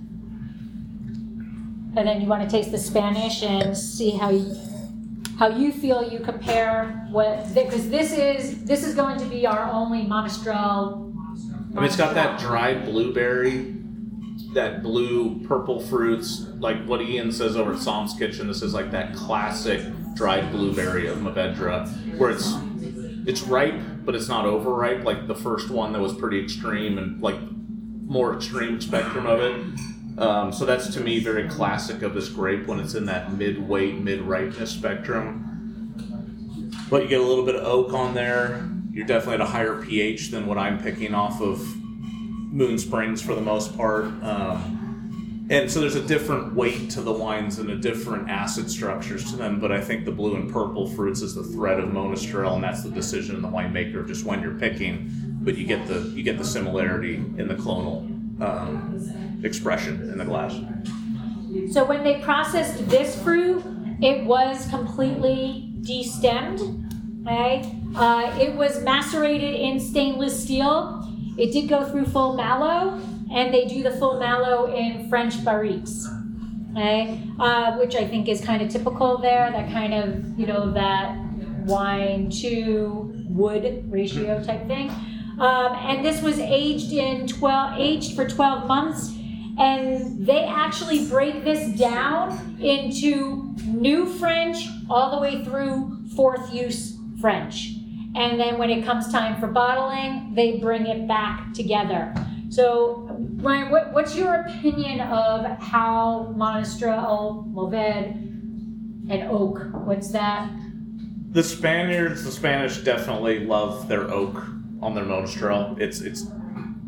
And then you want to taste the Spanish and see how you, how you feel you compare what, because this is this is going to be our only Monastrell. I mean, it's got that dried blueberry, that blue purple fruits, like what Ian says over at Psalm's Kitchen. This is like that classic dried blueberry of Mourvèdre, where it's it's ripe, but it's not overripe like the first one that was pretty extreme and like more extreme spectrum of it. Um, so that's to me very classic of this grape when it's in that mid-weight, mid-ripeness spectrum. But you get a little bit of oak on there. You're definitely at a higher pH than what I'm picking off of Moon Springs for the most part. Um, And so there's a different weight to the wines and a different acid structures to them, but I think the blue and purple fruits is the thread of Monastrell, and that's the decision of the winemaker of just when you're picking, but you get the you get the similarity in the clonal um, expression in the glass. So when they processed this fruit, it was completely destemmed, okay? Uh, it was macerated in stainless steel. It did go through full mallow, and they do the full mallow in French barriques, okay? Uh, which I think is kind of typical there, that kind of, you know, that wine to wood ratio type thing. Um, and this was aged in twelve, aged for twelve months, and they actually break this down into new French all the way through fourth use French. And then when it comes time for bottling, they bring it back together. So, Ryan, what, what's your opinion of how Monastrell, Mourvèdre, and oak? What's that? The Spaniards, the Spanish definitely love their oak on their Monastrell. It's it's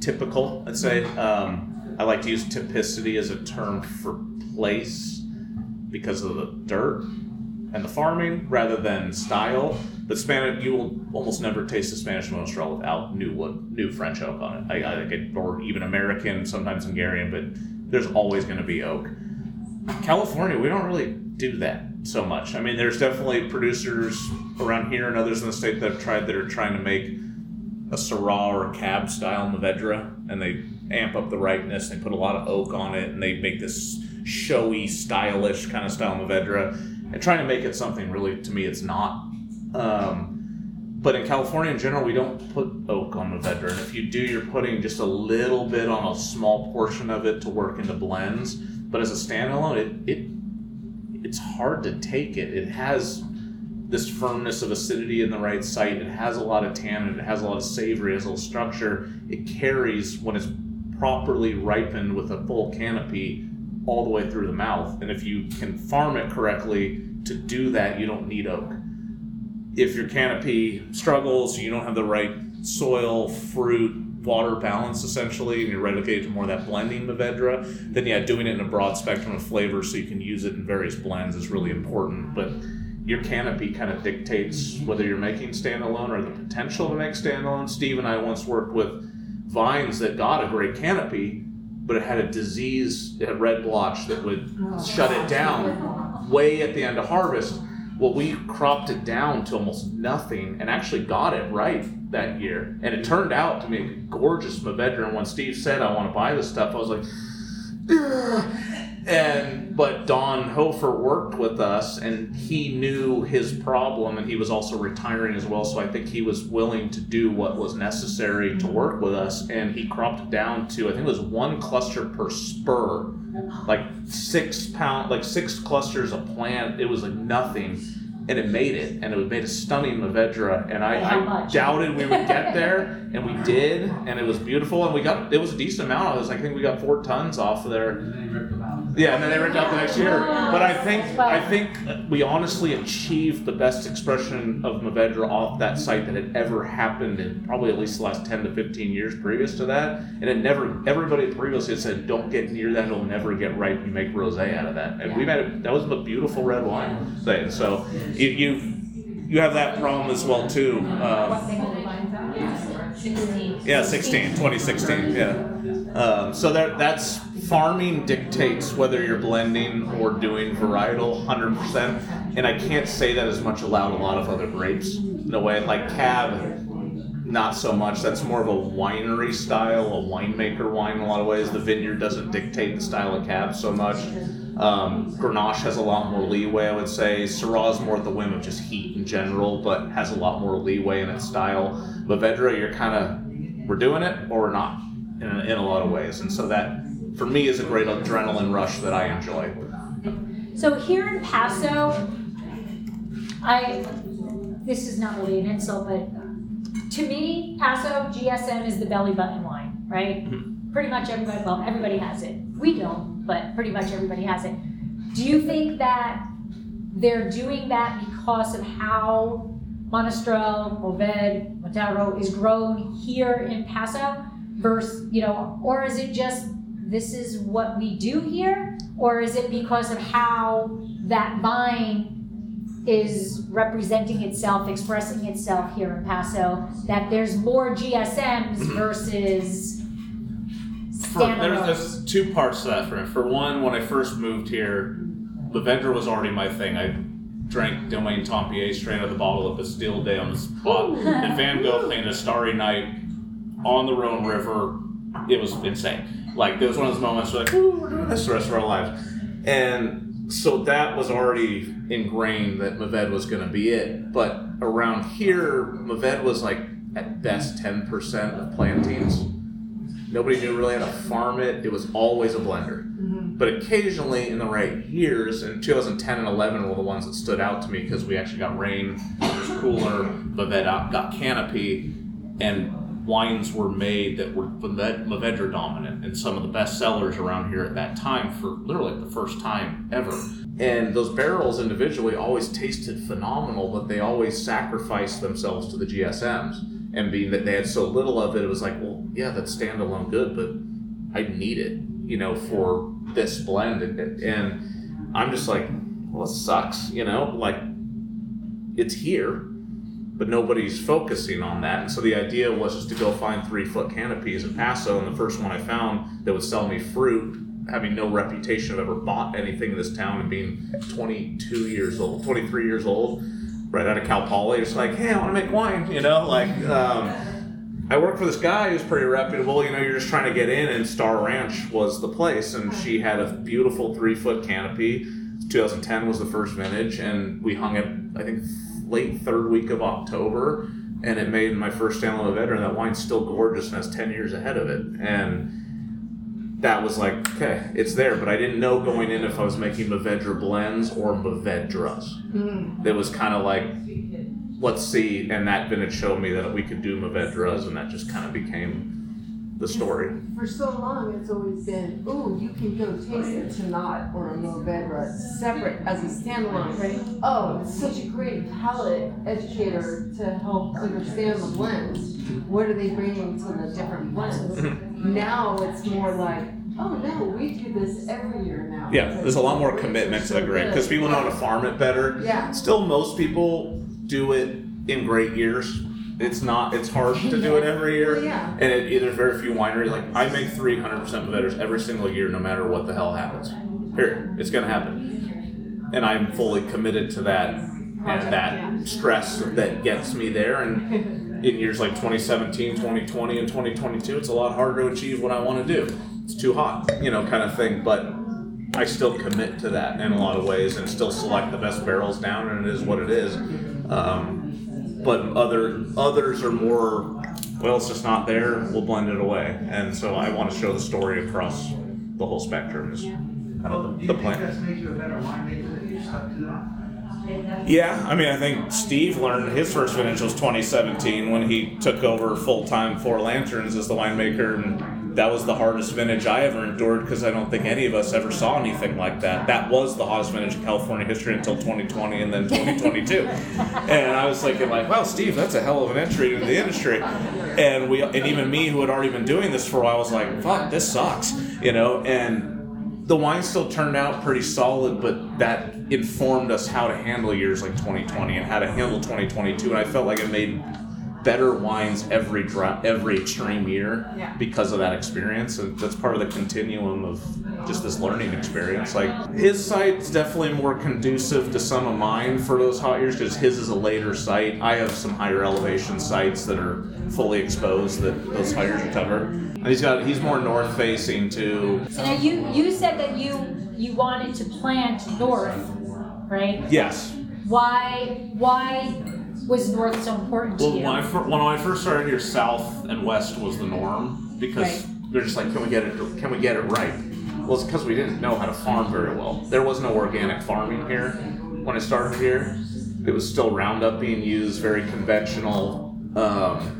typical, I'd say. Um, I like to use typicity as a term for place because of the dirt and the farming rather than style. But Spanish, you will almost never taste a Spanish Monastrell without new wood, new French oak on it. I, I think it, or even American, sometimes Hungarian, but there's always going to be oak. California, we don't really do that so much. I mean, there's definitely producers around here and others in the state that have tried that are trying to make a Syrah or a Cab style Mourvedre, and they amp up the ripeness. They put a lot of oak on it, and they make this showy, stylish kind of style Mourvedre, and trying to make it something really, to me, it's not. Um, but in California in general, we don't put oak on Mourvedre, and if you do, you're putting just a little bit on a small portion of it to work into blends. But as a standalone, it it it's hard to take it. It has this firmness of acidity in the right site. It has a lot of tannin. It has a lot of savory. It has a little structure. It carries when it's properly ripened with a full canopy all the way through the mouth. And if you can farm it correctly to do that, you don't need oak. If your canopy struggles, you don't have the right soil, fruit, water balance essentially, and you're relegated to more of that blending Mourvedre, then yeah, doing it in a broad spectrum of flavors so you can use it in various blends is really important. But your canopy kind of dictates whether you're making standalone or the potential to make standalone. Steve and I once worked with vines that got a great canopy, but it had a disease, it had red blotch that would oh, shut it down way at the end of harvest. Well, we cropped it down to almost nothing and actually got it right that year. And it turned out to make a gorgeous Mourvedre. And when Steve said, I want to buy this stuff, I was like, ugh. And but Don Hofer worked with us, and he knew his problem, and he was also retiring as well. So I think he was willing to do what was necessary to work with us. And he cropped it down to, I think it was one cluster per spur, like six pound, like six clusters a plant. It was like nothing, and it made it, and it made a stunning Mourvedre. And I, I doubted we would get there, and we did, and it was beautiful. And we got, it was a decent amount. I was, I think we got four tons off of there. And then he ripped them out. Yeah, and then they ripped out the next year. But I think I think we honestly achieved the best expression of Mourvedre off that site that had ever happened in probably at least the last ten to fifteen years previous to that. And it never, everybody previously had said, don't get near that, it'll never get ripe, you make rosé out of that. And we made it, that was a beautiful red wine thing. So you, you, you have that problem as well too. Um, yeah, sixteen, twenty sixteen, yeah. Um, so that that's farming dictates whether you're blending or doing varietal one hundred percent. And I can't say that as much about a lot of other grapes. In a way, like Cab, not so much. That's more of a winery style, a winemaker wine in a lot of ways. The vineyard doesn't dictate the style of Cab so much. Um, Grenache has a lot more leeway, I would say. Syrah is more at the whim of just heat in general, but has a lot more leeway in its style. Mourvedre, you're kind of, we're doing it or we're not in a, in a lot of ways. And so that, for me, is a great adrenaline rush that I enjoy. So here in Paso, I, this is not really an insult, but to me, Paso G S M is the belly button wine, right? Mm-hmm. Pretty much everybody, well, everybody has it. We don't, but pretty much everybody has it. Do you think that they're doing that because of how Monastrell, Mourvedre, Montero is grown here in Paso versus, you know, or is it just this is what we do here? Or is it because of how that vine is representing itself, expressing itself here in Paso, that there's more G S Ms versus standalone? There's, there's two parts to that for me. For one, when I first moved here, Mourvedre was already my thing. I drank Domaine Tempier straight out of the bottle of Bastille Day on the spot. And Van Gogh painted a Starry Night on the Rhone River. It was insane. Like, it was one of those moments where like, ooh, we're doing this the rest of our lives. And so that was already ingrained that Mourvedre was going to be it. But around here, Mourvedre was like, at best, ten percent of plantings. Nobody knew really how to farm it. It was always a blender. Mm-hmm. But occasionally, in the right years, and two thousand ten and eleven were the ones that stood out to me because we actually got rain, it was cooler, Mourvedre got canopy, and wines were made that were Mourvedre dominant, and some of the best sellers around here at that time for literally the first time ever. And those barrels individually always tasted phenomenal, but they always sacrificed themselves to the G S Ms. And being that they had so little of it, it was like, well, yeah, that's standalone good, but I need it, you know, for this blend. And, and I'm just like, well, it sucks, you know, like it's here, but nobody's focusing on that. And so the idea was just to go find three foot canopies in Paso. And the first one I found that would sell me fruit, having no reputation of ever bought anything in this town and being twenty-two years old, twenty-three years old, right out of Cal Poly, it's like, hey, I want to make wine, you know, like, um, I work for this guy who's pretty reputable, you know, you're just trying to get in, and Star Ranch was the place, and she had a beautiful three-foot canopy. twenty ten was the first vintage, and we hung it, I think, late third week of October, and it made my first Stanley Mourvedre, and that wine's still gorgeous and has ten years ahead of it, and that was like, okay, it's there, but I didn't know going in if I was making Mourvedre blends or Mourvedres. Mm. It was kind of like, let's see, and that vintage showed me that we could do Mourvedres, and that just kind of became the story. For so long, it's always been, ooh, you can go taste a Tannat or a Mourvedre separate as a standalone. Right? Oh, it's such a great palate educator to help understand the blends. What are they bringing to the different blends? Now it's more like, oh no, we do this every year now. Yeah, there's a lot more commitment to the grape because people know how to farm it better. Yeah. Still, most people do it in great years. It's not, it's hard to do it every year. Yeah. And it, there's very few wineries. Like, I make three hundred percent Mourvedres every single year, no matter what the hell happens. Here, it's going to happen. And I'm fully committed to that and that stress that gets me there. And in years like twenty seventeen, twenty twenty, and twenty twenty-two, it's a lot harder to achieve what I want to do. It's too hot, you know, kind of thing. But I still commit to that in a lot of ways and still select the best barrels down, and it is what it is. Um, but other others are more, well, it's just not there, we'll blend it away. And so I want to show the story across the whole spectrum is kind of the, the plan. That's made you a better winemaker that you stuck to that? Yeah, I mean, I think Steve learned his first vintage was twenty seventeen when he took over full-time Four Lanterns as the winemaker, and that was the hardest vintage I ever endured because I don't think any of us ever saw anything like that. That was the hottest vintage in California history until twenty twenty and then twenty twenty-two. And I was thinking like, wow, Steve, that's a hell of an entry into the industry. And we, and even me who had already been doing this for a while was like, fuck, this sucks, you know, and the wine still turned out pretty solid, but that informed us how to handle years like twenty twenty and how to handle twenty twenty-two. And I felt like it made better wines every dry, every extreme year Yeah. because of that experience. And that's part of the continuum of just this learning experience. Like, his site's definitely more conducive to some of mine for those hot years because his is a later site. I have some higher elevation sites that are fully exposed that those hot years are covered. And he's got he's more north facing too. So now you, you said that you you wanted to plant north, right? Yes. Why why was north so important to Well, you? when I, fir- when I first started here, south and west was the norm because Right. they're just like, can we get it? Can we get it right? Well, it's because we didn't know how to farm very well. There was no organic farming here when I started here. It was still Roundup being used, very conventional. Um,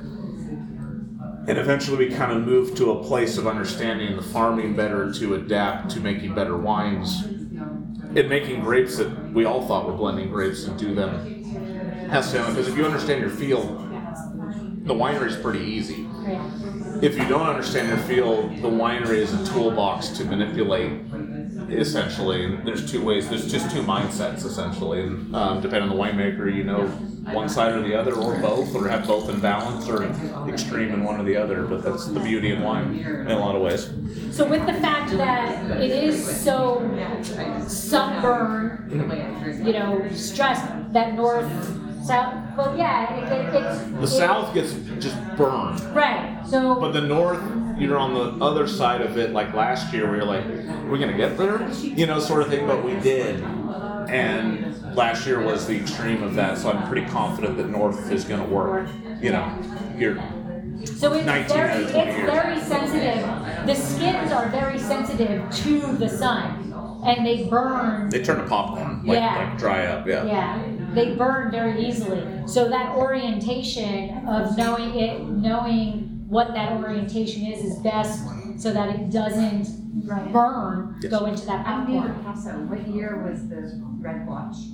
and eventually we kind of moved to a place of understanding the farming better to adapt to making better wines and making grapes that we all thought were blending grapes and do them. Has to, because if you understand your field, the winery is pretty easy. Right. If you don't understand your field, the winery is a toolbox to manipulate, essentially. And there's two ways, there's just two mindsets, essentially. And um, depending on the winemaker, you know one side or the other, or both, or have both in balance, or extreme in one or the other. But that's the beauty of wine in a lot of ways. So with the fact that it is so sunburn, you know, stressed, that north, south, well, yeah, it, it, it's... The it, south gets just burned. Right, so... But the north, you're on the other side of it, like last year, where you're like, are we going to get there? You know, sort of thing, but we did. And last year was the extreme of that, so I'm pretty confident that north is going to work. You know, here. So it's very, it's very sensitive. The skins are very sensitive to the sun, and they burn. They turn to popcorn, like, Yeah. like dry up, yeah. Yeah, they burn very easily. So that orientation of knowing it, knowing what that orientation is, is best, so that it doesn't burn. Yes. Go into that I'm new to popcorn. Paso. What year was the red blotch?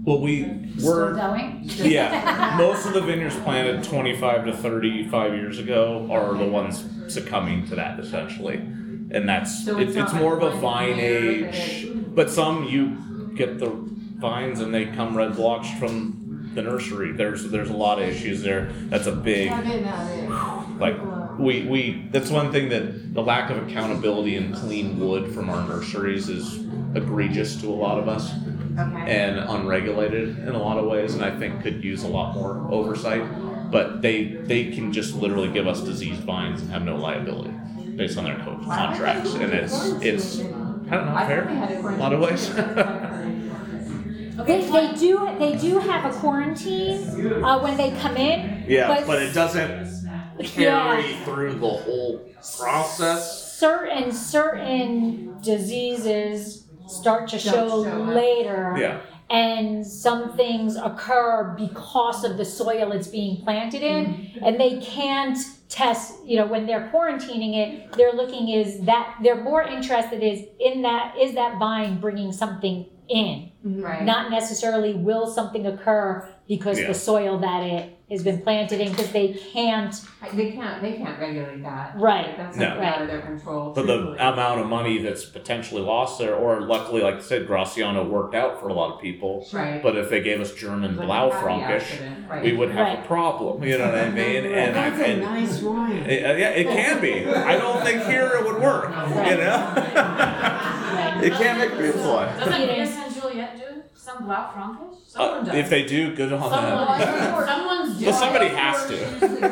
Well, we Still were going? yeah. Most of the vineyards planted twenty-five to thirty-five years ago are the ones succumbing to that essentially, and that's So it, it's it's not more of like a one vine year, age. But some you get the vines and they come red blotched from the nursery. There's there's a lot of issues there. That's a big like we we that's one thing that the lack of accountability and clean wood from our nurseries is egregious to a lot of us. Okay. And unregulated in a lot of ways, and I think could use a lot more oversight. But they they can just literally give us diseased vines and have no liability based on their co- contracts, and it's it's I don't know fair in a lot of ways. They, they do they do have a quarantine uh, when they come in. Yeah, but, but it doesn't carry Yeah. through the whole process. certain certain diseases start to show, show up. later. Yeah. And some things occur because of the soil it's being planted in, and they can't test. You know, when they're quarantining it, they're looking is that they're more interested is in that is that vine bringing something in, Right. not necessarily will something occur because Yeah. the soil that it has been planted in, because they can't. They can't, they can't regulate that. Right. That's No. like out of their control. But the amount of money that's potentially lost there, or luckily, like I said, Graciano worked out for a lot of people. Right. But if they gave us German Like a happy Blaufränkisch, accident, right. we would have Right. a problem. You know what I mean? And I That's a and, nice wine. Uh, yeah, it can be. I don't think here it would work. You know, it can't make me fly. Doesn't You know. Pierre Saint Juliet do some Blaufränkisch? Uh, Someone does. if they do, good on Someone, them. someone's doing Well, somebody it. has to.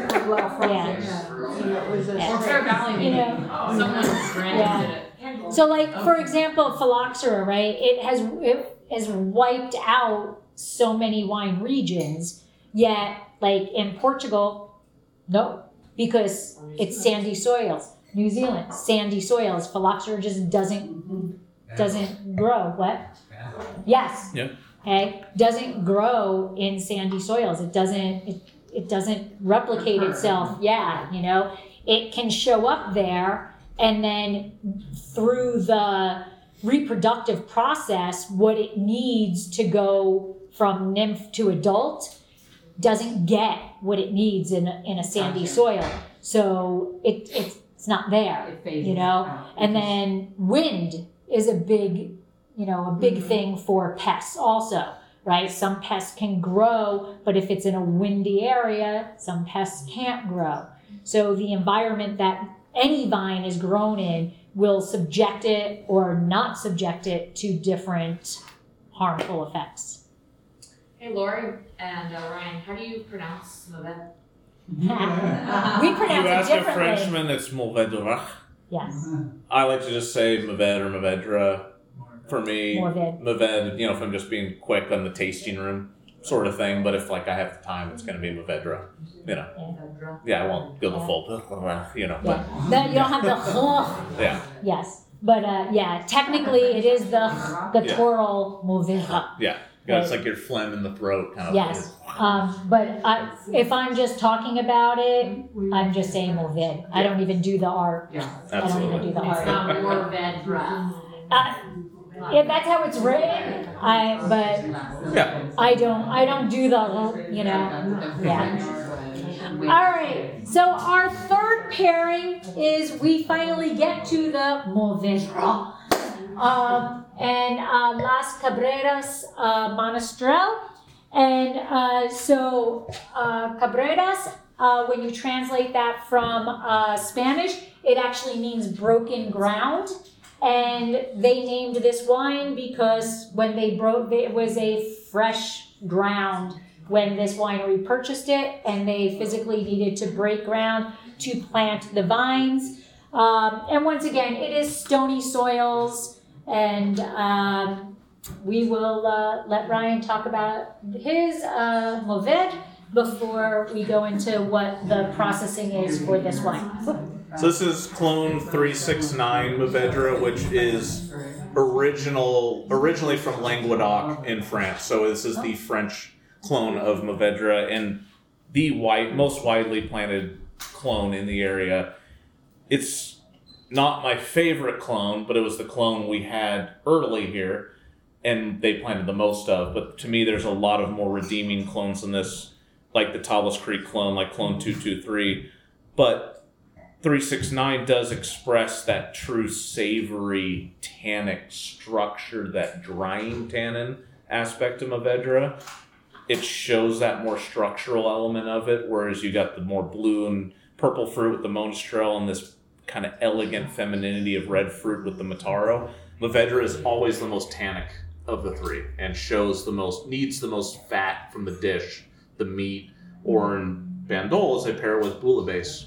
Yeah. Or Fair Valley, You maybe. know. Someone's brand Yeah. did it. So, like for example, phylloxera, right? It has it has wiped out so many wine regions. Yet, like in Portugal, no, because it's sandy soils. New Zealand, sandy soils. Phylloxera just doesn't doesn't grow. What? Yes. Yeah. Okay. Doesn't grow in sandy soils. It doesn't. It, it doesn't replicate itself. Yeah. You know, it can show up there, and then through the reproductive process, what it needs to go from nymph to adult doesn't get what it needs in a, in a sandy soil. So it it's it's not there. It phases You know. out. And then wind is a big, you know, a big thing for pests also, right? Some pests can grow, but if it's in a windy area, some pests can't grow. So the environment that any vine is grown in will subject it or not subject it to different harmful effects. Hey, Lori and uh, Ryan, how do you pronounce Mourvedre? We pronounce You it ask a differently. Frenchman, it's Mourvedre. Yes, I like to just say Mourvedre or Mourvedre. For me, Mourvedre. Mourvedre, you know, if I'm just being quick on the tasting room sort of thing, but if like I have the time, it's going to be Mourvedre. You know, yeah, I won't go the full, you know, but Yeah. No, you don't have the yeah, yes, but uh, yeah, technically it is the the Yeah. plural Mourvedre. yeah. Yeah, it's like your phlegm in the throat kind of. Yes, um, but I, if I'm just talking about it, I'm just saying Mourvedre. I don't even do the art. Yeah. I don't even do Absolutely. the It's art. not Mourvedre. Uh, yeah, that's how it's written. I but Yeah. I don't I don't do the you know yeah. All right, so our third pairing is we finally get to the Mourvedre. Um, and uh, Las Cabreras uh, Monastrell. And uh, so uh, Cabreras, uh, when you translate that from uh, Spanish, it actually means broken ground. And they named this wine because when they broke, it was a fresh ground when this winery purchased it, and they physically needed to break ground to plant the vines. Um, and once again, it is stony soils. And um, we will uh, let Ryan talk about his uh, Mourvedre before we go into what the processing is for this wine. So this is Clone three sixty-nine Mourvedre, which is original, originally from Languedoc in France. So this is the French clone of Mourvedre and the wide, most widely planted clone in the area. It's not my favorite clone, but it was the clone we had early here. and they planted the most of. But to me, there's a lot of more redeeming clones in this, like the Tawas Creek clone, like clone two two three. But three six nine does express that true savory, tannic structure, that drying tannin aspect of Movedra. It shows that more structural element of it, whereas you got the more blue and purple fruit with the Monastrell and this kind of elegant femininity of red fruit with the Mataro. Movedra is always the most tannic of the three and shows the most, needs the most fat from the dish, the meat, or in Bandol, as they pair it with Bouillabaisse.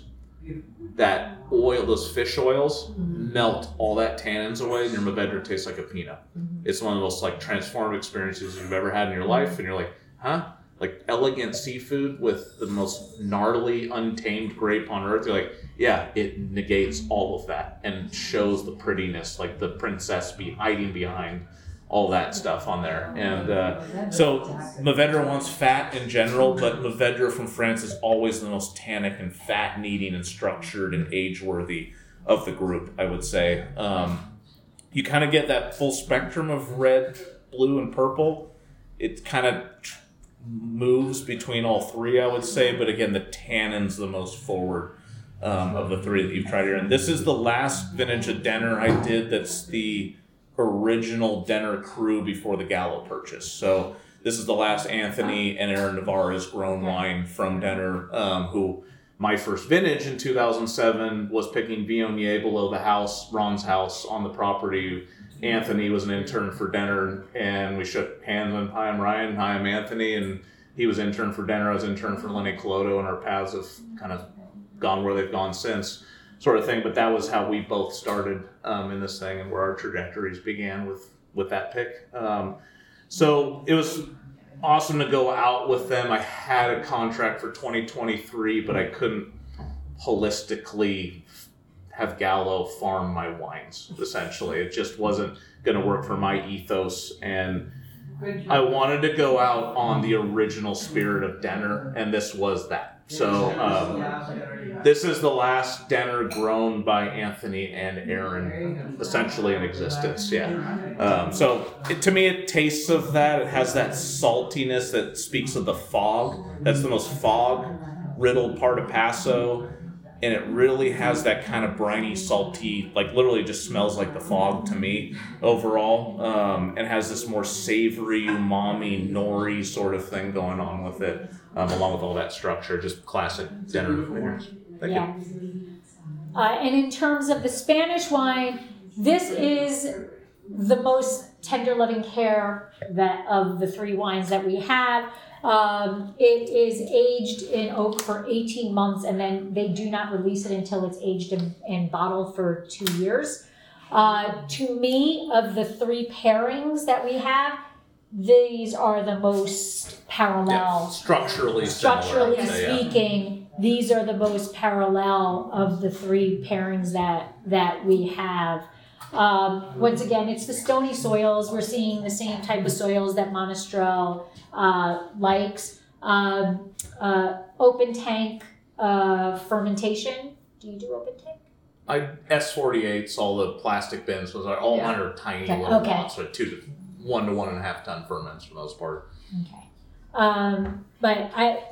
That oil, those fish oils, mm-hmm. melt all that tannins away, and your Movedra tastes like a peanut. Mm-hmm. It's one of the most like transformative experiences you've ever had in your life, and you're like, huh? Like elegant seafood with the most gnarly, untamed grape on earth. You're like, yeah, it negates all of that and shows the prettiness, like the princess be hiding behind all that stuff on there. And uh, so Movedra wants fat in general, but Movedra from France is always the most tannic and fat-needing and structured and age-worthy of the group, I would say. Um, you kind of get that full spectrum of red, blue, and purple. It kind of tr- moves between all three, I would say, but again, the tannin's the most forward um, of the three that you've tried here. And this is the last vintage of Denner I did that's the original Denner crew before the Gallo purchase. So this is the last Anthony and Aaron Navarre's grown wine from Denner, um, who my first vintage in two thousand seven was picking Viognier below the house, Ron's house on the property. Anthony was an intern for Denner, and we shook hands on, hi, I'm Ryan, hi, I'm Anthony, and he was intern for Denner, I was intern for Lenny Coloto, and our paths have kind of gone where they've gone since, sort of thing. But that was how we both started um, in this thing, and where our trajectories began with, with that pick. Um, so it was awesome to go out with them. I had a contract for twenty twenty-three, but I couldn't holistically have Gallo farm my wines, essentially. It just wasn't going to work for my ethos, and I wanted to go out on the original spirit of Denner, and this was that. So um, this is the last Denner grown by Anthony and Aaron, essentially in existence, yeah. Um, so it, to me, it tastes of that. It has that saltiness that speaks of the fog. That's the most fog-riddled part of Paso. And it really has that kind of briny, salty, like literally just smells like the fog to me overall. Um, and has this more savory, umami, nori sort of thing going on with it, um, along with all that structure. Just classic Denner flavors. Thank yeah. you. Uh, and in terms of the Spanish wine, this is the most tender loving care that of the three wines that we have. Um, it is aged in oak for eighteen months, and then they do not release it until it's aged in, in bottle for two years. Uh, to me, of the three pairings that we have, these are the most parallel. Yeah, structurally Structurally similar, say, speaking, yeah. These are the most parallel of the three pairings that that we have. Um, once again, it's the stony soils. We're seeing the same type of soils that Monastrell uh, likes. Um, uh, open tank uh, fermentation. Do you do open tank? I S forty-eights, all the plastic bins, was all Yeah. under tiny Okay, little okay. lots, so two to one to one and a half ton ferments for the most part. Okay. Um, but I,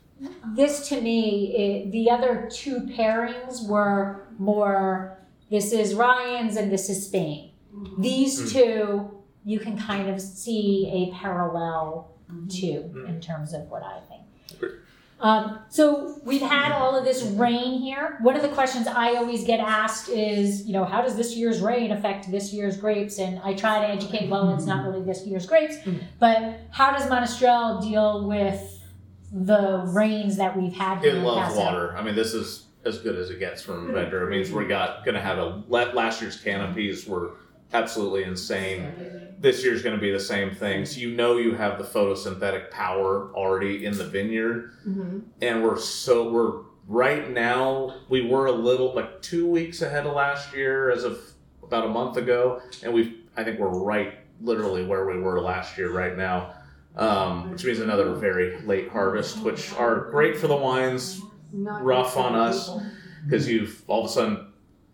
this to me, it, the other two pairings were more, this is Ryan's and this is Spain. These Mm. two, you can kind of see a parallel to Mm. in terms of what I think. Great. Um, so we've had all of this rain here. One of the questions I always get asked is, you know, how does this year's rain affect this year's grapes? And I try to educate, well, it's not really this year's grapes, but how does Monastrell deal with the rains that we've had here It in loves Paso? water. I mean, this is as good as it gets from Vendor. It means we got going to have a last year's canopies were absolutely insane. This year's going to be the same thing. So you know you have the photosynthetic power already in the vineyard, Mm-hmm. and we're so we're right now. We were a little like two weeks ahead of last year as of about a month ago, and we I think we're right literally where we were last year right now, um, which means another very late harvest, which are great for the wines. Not Rough good for on us people. because you've all of a sudden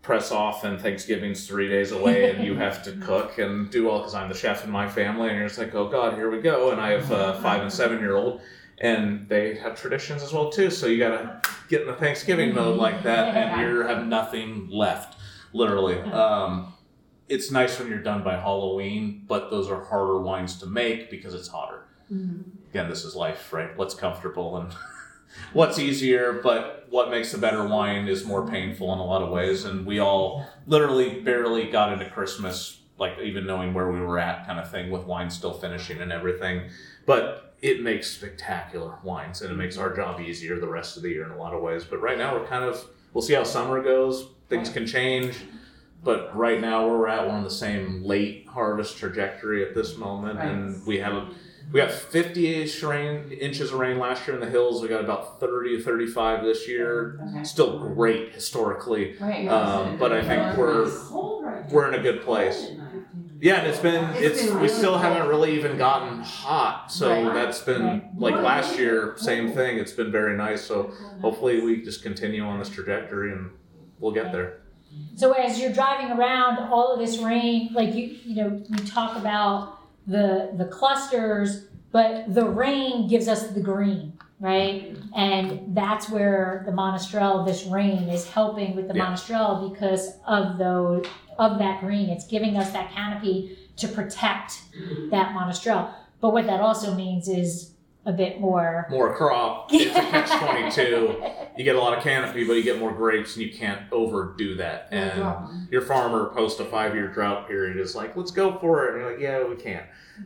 press off and Thanksgiving's three days away and you have to cook and do all, because I'm the chef in my family, and you're just like, oh God, here we go. And I have a five and seven year old, and they have traditions as well too. So you gotta get in the Thanksgiving mode like that, and you have nothing left, literally. Um, it's nice when you're done by Halloween, but those are harder wines to make because it's hotter. Mm-hmm. Again, this is life, right? What's comfortable and what's easier, but what makes a better wine is more painful in a lot of ways. And we all literally barely got into Christmas, like even knowing where we were at kind of thing, with wine still finishing and everything. But it makes spectacular wines, and it makes our job easier the rest of the year in a lot of ways. But right now we're kind of, we'll see how summer goes. Things can change. But right now where we're at, we're on the same late harvest trajectory at this moment. Right. And we have a, We got fifty-ish rain, inches of rain last year in the hills. We got about thirty to thirty-five this year. Okay. Still great historically. Right. Um, but I think we're we're in a good place. Yeah, and it's been, it's, it's we still haven't really even gotten hot. So right. that's been, right. like last year, same thing. It's been very nice. So hopefully we just continue on this trajectory and we'll get there. So as you're driving around, all of this rain, like you, you know, you talk about the the clusters, but the rain gives us the green, right? And that's where the Monastrell, this rain is helping with the yeah. Monastrell because of those of that green. It's giving us that canopy to protect that Monastrell. But what that also means is a bit more more crop. It's a catch twenty-two. You get a lot of canopy, but you get more grapes, and you can't overdo that. And your farmer post a five-year drought period is like, let's go for it. And you're like, yeah, we can't.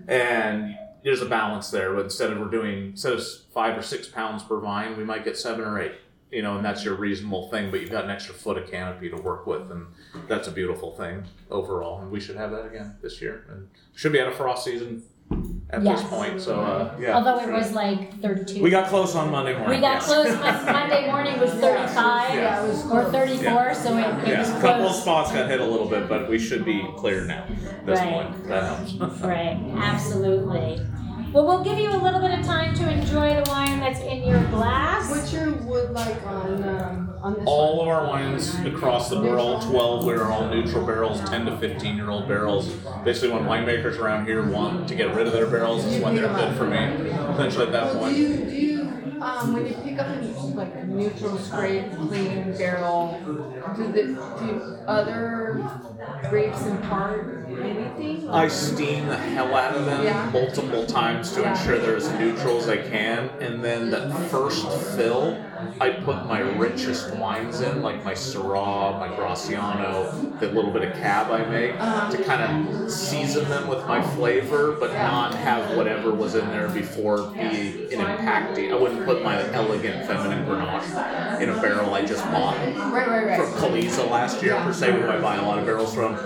And there's a balance there. But instead of we're doing instead of five or six pounds per vine, we might get seven or eight. You know, and that's your reasonable thing. But you've got an extra foot of canopy to work with, and that's a beautiful thing overall. And we should have that again this year. And should be at a frost season at yes. this point, so uh, yeah. Although it was like thirty-two. We got close on Monday morning. We got yes. close. Monday morning was thirty-five yeah. or thirty-four, yeah. so it, it yeah. was close. close. A couple of spots got hit a little bit, but we should be clear now at this right. point. That helps. Right, absolutely. Well, we'll give you a little bit of time to enjoy the wine that's in your glass. What's your wood like on um, on this All one? of our wines across the board, all twelve, we're all neutral barrels, ten to fifteen year old barrels. Basically, when winemakers around here want to get rid of their barrels, is when they're good for me. Essentially, at that well, point. Do you, do you um, when you pick up a, like a neutral, scrape, clean barrel, do the do other grapes impart anything? I steam the hell out of them yeah. multiple times to yeah. ensure they're as neutral as I can, and then that first fill, I put my richest wines in, like my Syrah, my Graciano, that little bit of cab I make, uh-huh. to kind of season them with my flavor, but yeah. not have whatever was in there before be an impacting. I wouldn't put my elegant feminine Grenache in a barrel I just bought right, right, right. from Kaliza last year, per se, who I buy a lot of barrels from.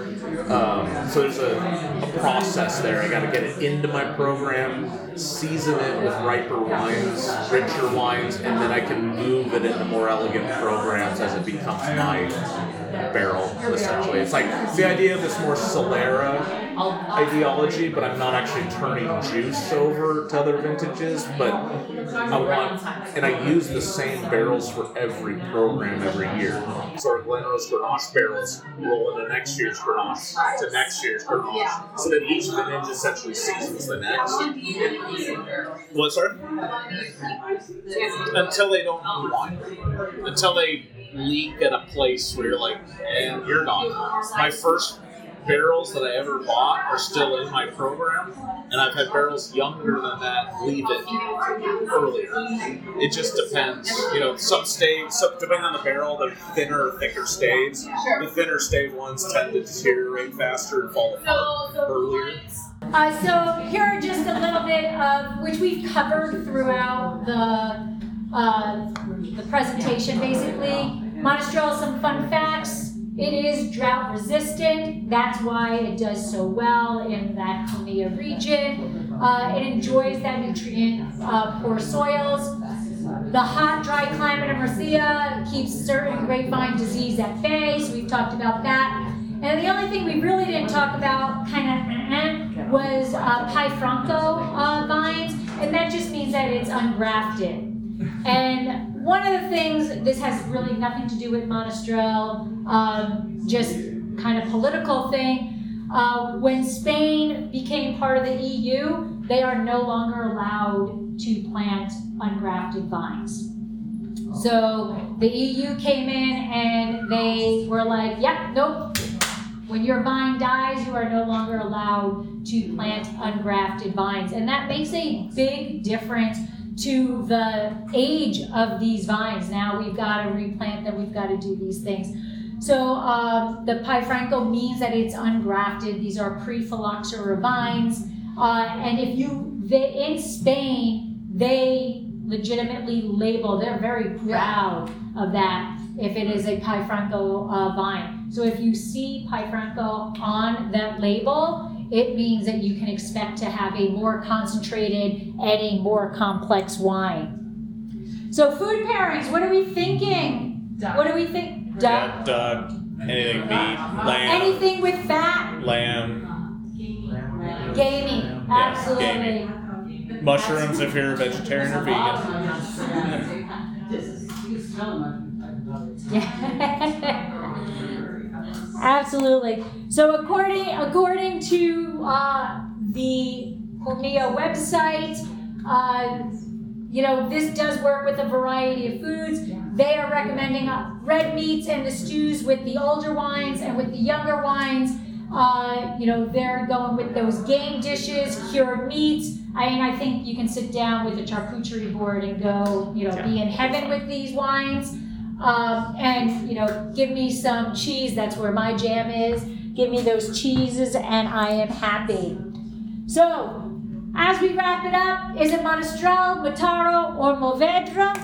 Um, so there's a, a process there. I got to get it into my program, season it with riper wines, richer wines, and then I can move it into more elegant programs as it becomes my barrel, essentially. It's like the idea of this more Solera ideology, but I'm not actually turning juice over to other vintages, but I want, and I use the same barrels for every program every year. So our Glenrose Grenache barrels roll into next year's Grenache, to next year's Grenache. So that each vintage essentially seasons the next. What, sorry? Until they don't need wine. Until they leak at a place where you're like, and you're gone. My first barrels that I ever bought are still in my program, and I've had barrels younger than that leave it earlier. It just depends. You know, some staves, some, depending on the barrel, they're thinner or thicker staves. The thinner stave ones tend to deteriorate faster and fall apart earlier. Uh, so here are just a little bit of, which we've covered throughout the uh, the presentation, basically. Monastrell, some fun facts. It is drought resistant. That's why it does so well in that Comilla region. Uh, it enjoys that nutrient uh, poor soils. The hot, dry climate of Murcia keeps certain grapevine disease at bay, so we've talked about that. And the only thing we really didn't talk about, kind of, was uh, Pi Franco uh, vines, and that just means that it's ungrafted. And one of the things, this has really nothing to do with Monastrell, um, just kind of political thing. Uh, when Spain became part of the E U, they are no longer allowed to plant ungrafted vines. So the E U came in and they were like, yep, nope. When your vine dies, you are no longer allowed to plant ungrafted vines. And that makes a big difference to the age of these vines. Now we've got to replant them, we've got to do these things. So um, the Pai Franco means that it's ungrafted. These are pre-phylloxera vines. Uh, and if you, they, in Spain, they legitimately label, they're very proud of that if it is a Pai Franco uh, vine. So if you see Pai Franco on that label, it means that you can expect to have a more concentrated and a more complex wine. So food pairings, what are we thinking? Duck. What do we think? Duck. Yeah, duck, anything meat, lamb, Anything with fat? lamb, Gamey. Absolutely. gamey. Mushrooms if you're a vegetarian or vegan. Absolutely. So according according to uh, the Hormia website, uh, you know, this does work with a variety of foods. They are recommending uh, red meats and the stews with the older wines, and with the younger wines, uh, you know, they're going with those game dishes, cured meats. I mean, I think you can sit down with a charcuterie board and go, you know, be in heaven with these wines. Um, and, you know, give me some cheese. That's where my jam is. Give me those cheeses and I am happy. So, as we wrap it up, is it Monastrell, Mataro, or Mourvèdre?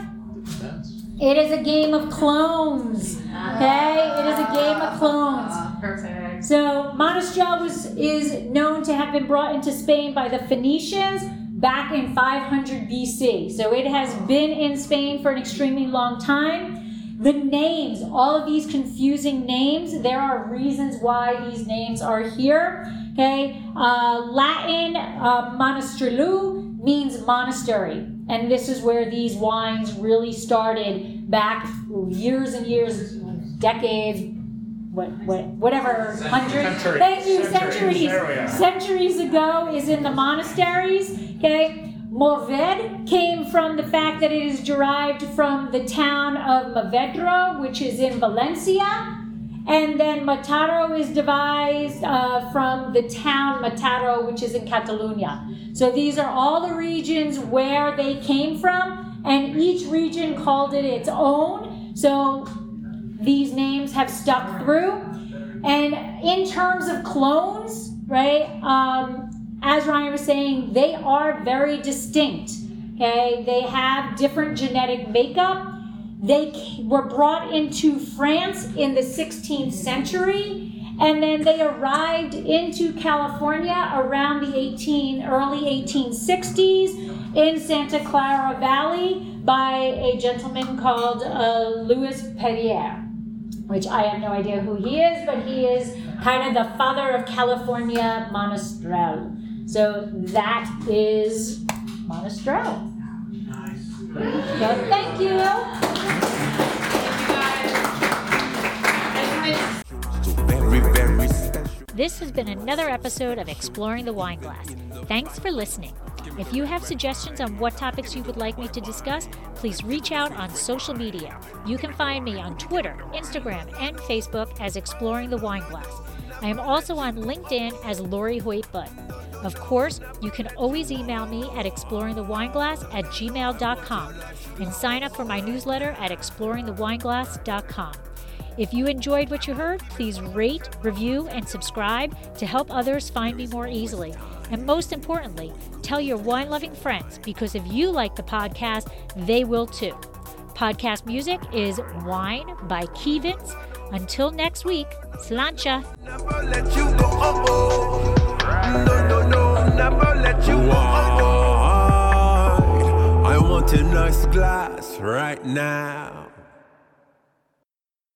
It is a game of clones. Okay? It is a game of clones. Perfect. So, Monastrell was, is known to have been brought into Spain by the Phoenicians back in five hundred B C. So, it has been in Spain for an extremely long time. The names, all of these confusing names, there are reasons why these names are here. Okay, uh, Latin uh, monastrellu means monastery, and this is where these wines really started back years and years, decades, what, what, whatever, hundreds, Century. thank you, Centuries. centuries, There we are. centuries ago is in the monasteries. Okay. Mourvèdre came from the fact that it is derived from the town of Mourvèdre, which is in Valencia. And then Mataro is devised uh, from the town Mataro, which is in Catalonia. So these are all the regions where they came from, and each region called it its own. So these names have stuck through. And in terms of clones, right, um, as Ryan was saying, they are very distinct. Okay, they have different genetic makeup. They were brought into France in the sixteenth century, and then they arrived into California around the eighteen, early eighteen sixties in Santa Clara Valley by a gentleman called uh, Louis Perrier, which I have no idea who he is, but he is kind of the father of California Monastrell. So that is Monastrell. So thank you. Very, very special. This has been another episode of Exploring the Wine Glass. Thanks for listening. If you have suggestions on what topics you would like me to discuss, please reach out on social media. You can find me on Twitter, Instagram, and Facebook as Exploring the Wine Glass. I am also on LinkedIn as Lori Hoyt-Budd. Of course, you can always email me at exploringthewineglass at gmail dot com and sign up for my newsletter at exploring the wineglass dot com. If you enjoyed what you heard, please rate, review, and subscribe to help others find me more easily. And most importantly, tell your wine-loving friends, because if you like the podcast, they will too. Podcast music is Wine by Kevins. Until next week, slancha. Never let you go. Oh, no, no, no, never let you go. Oh, I want a nice glass right now.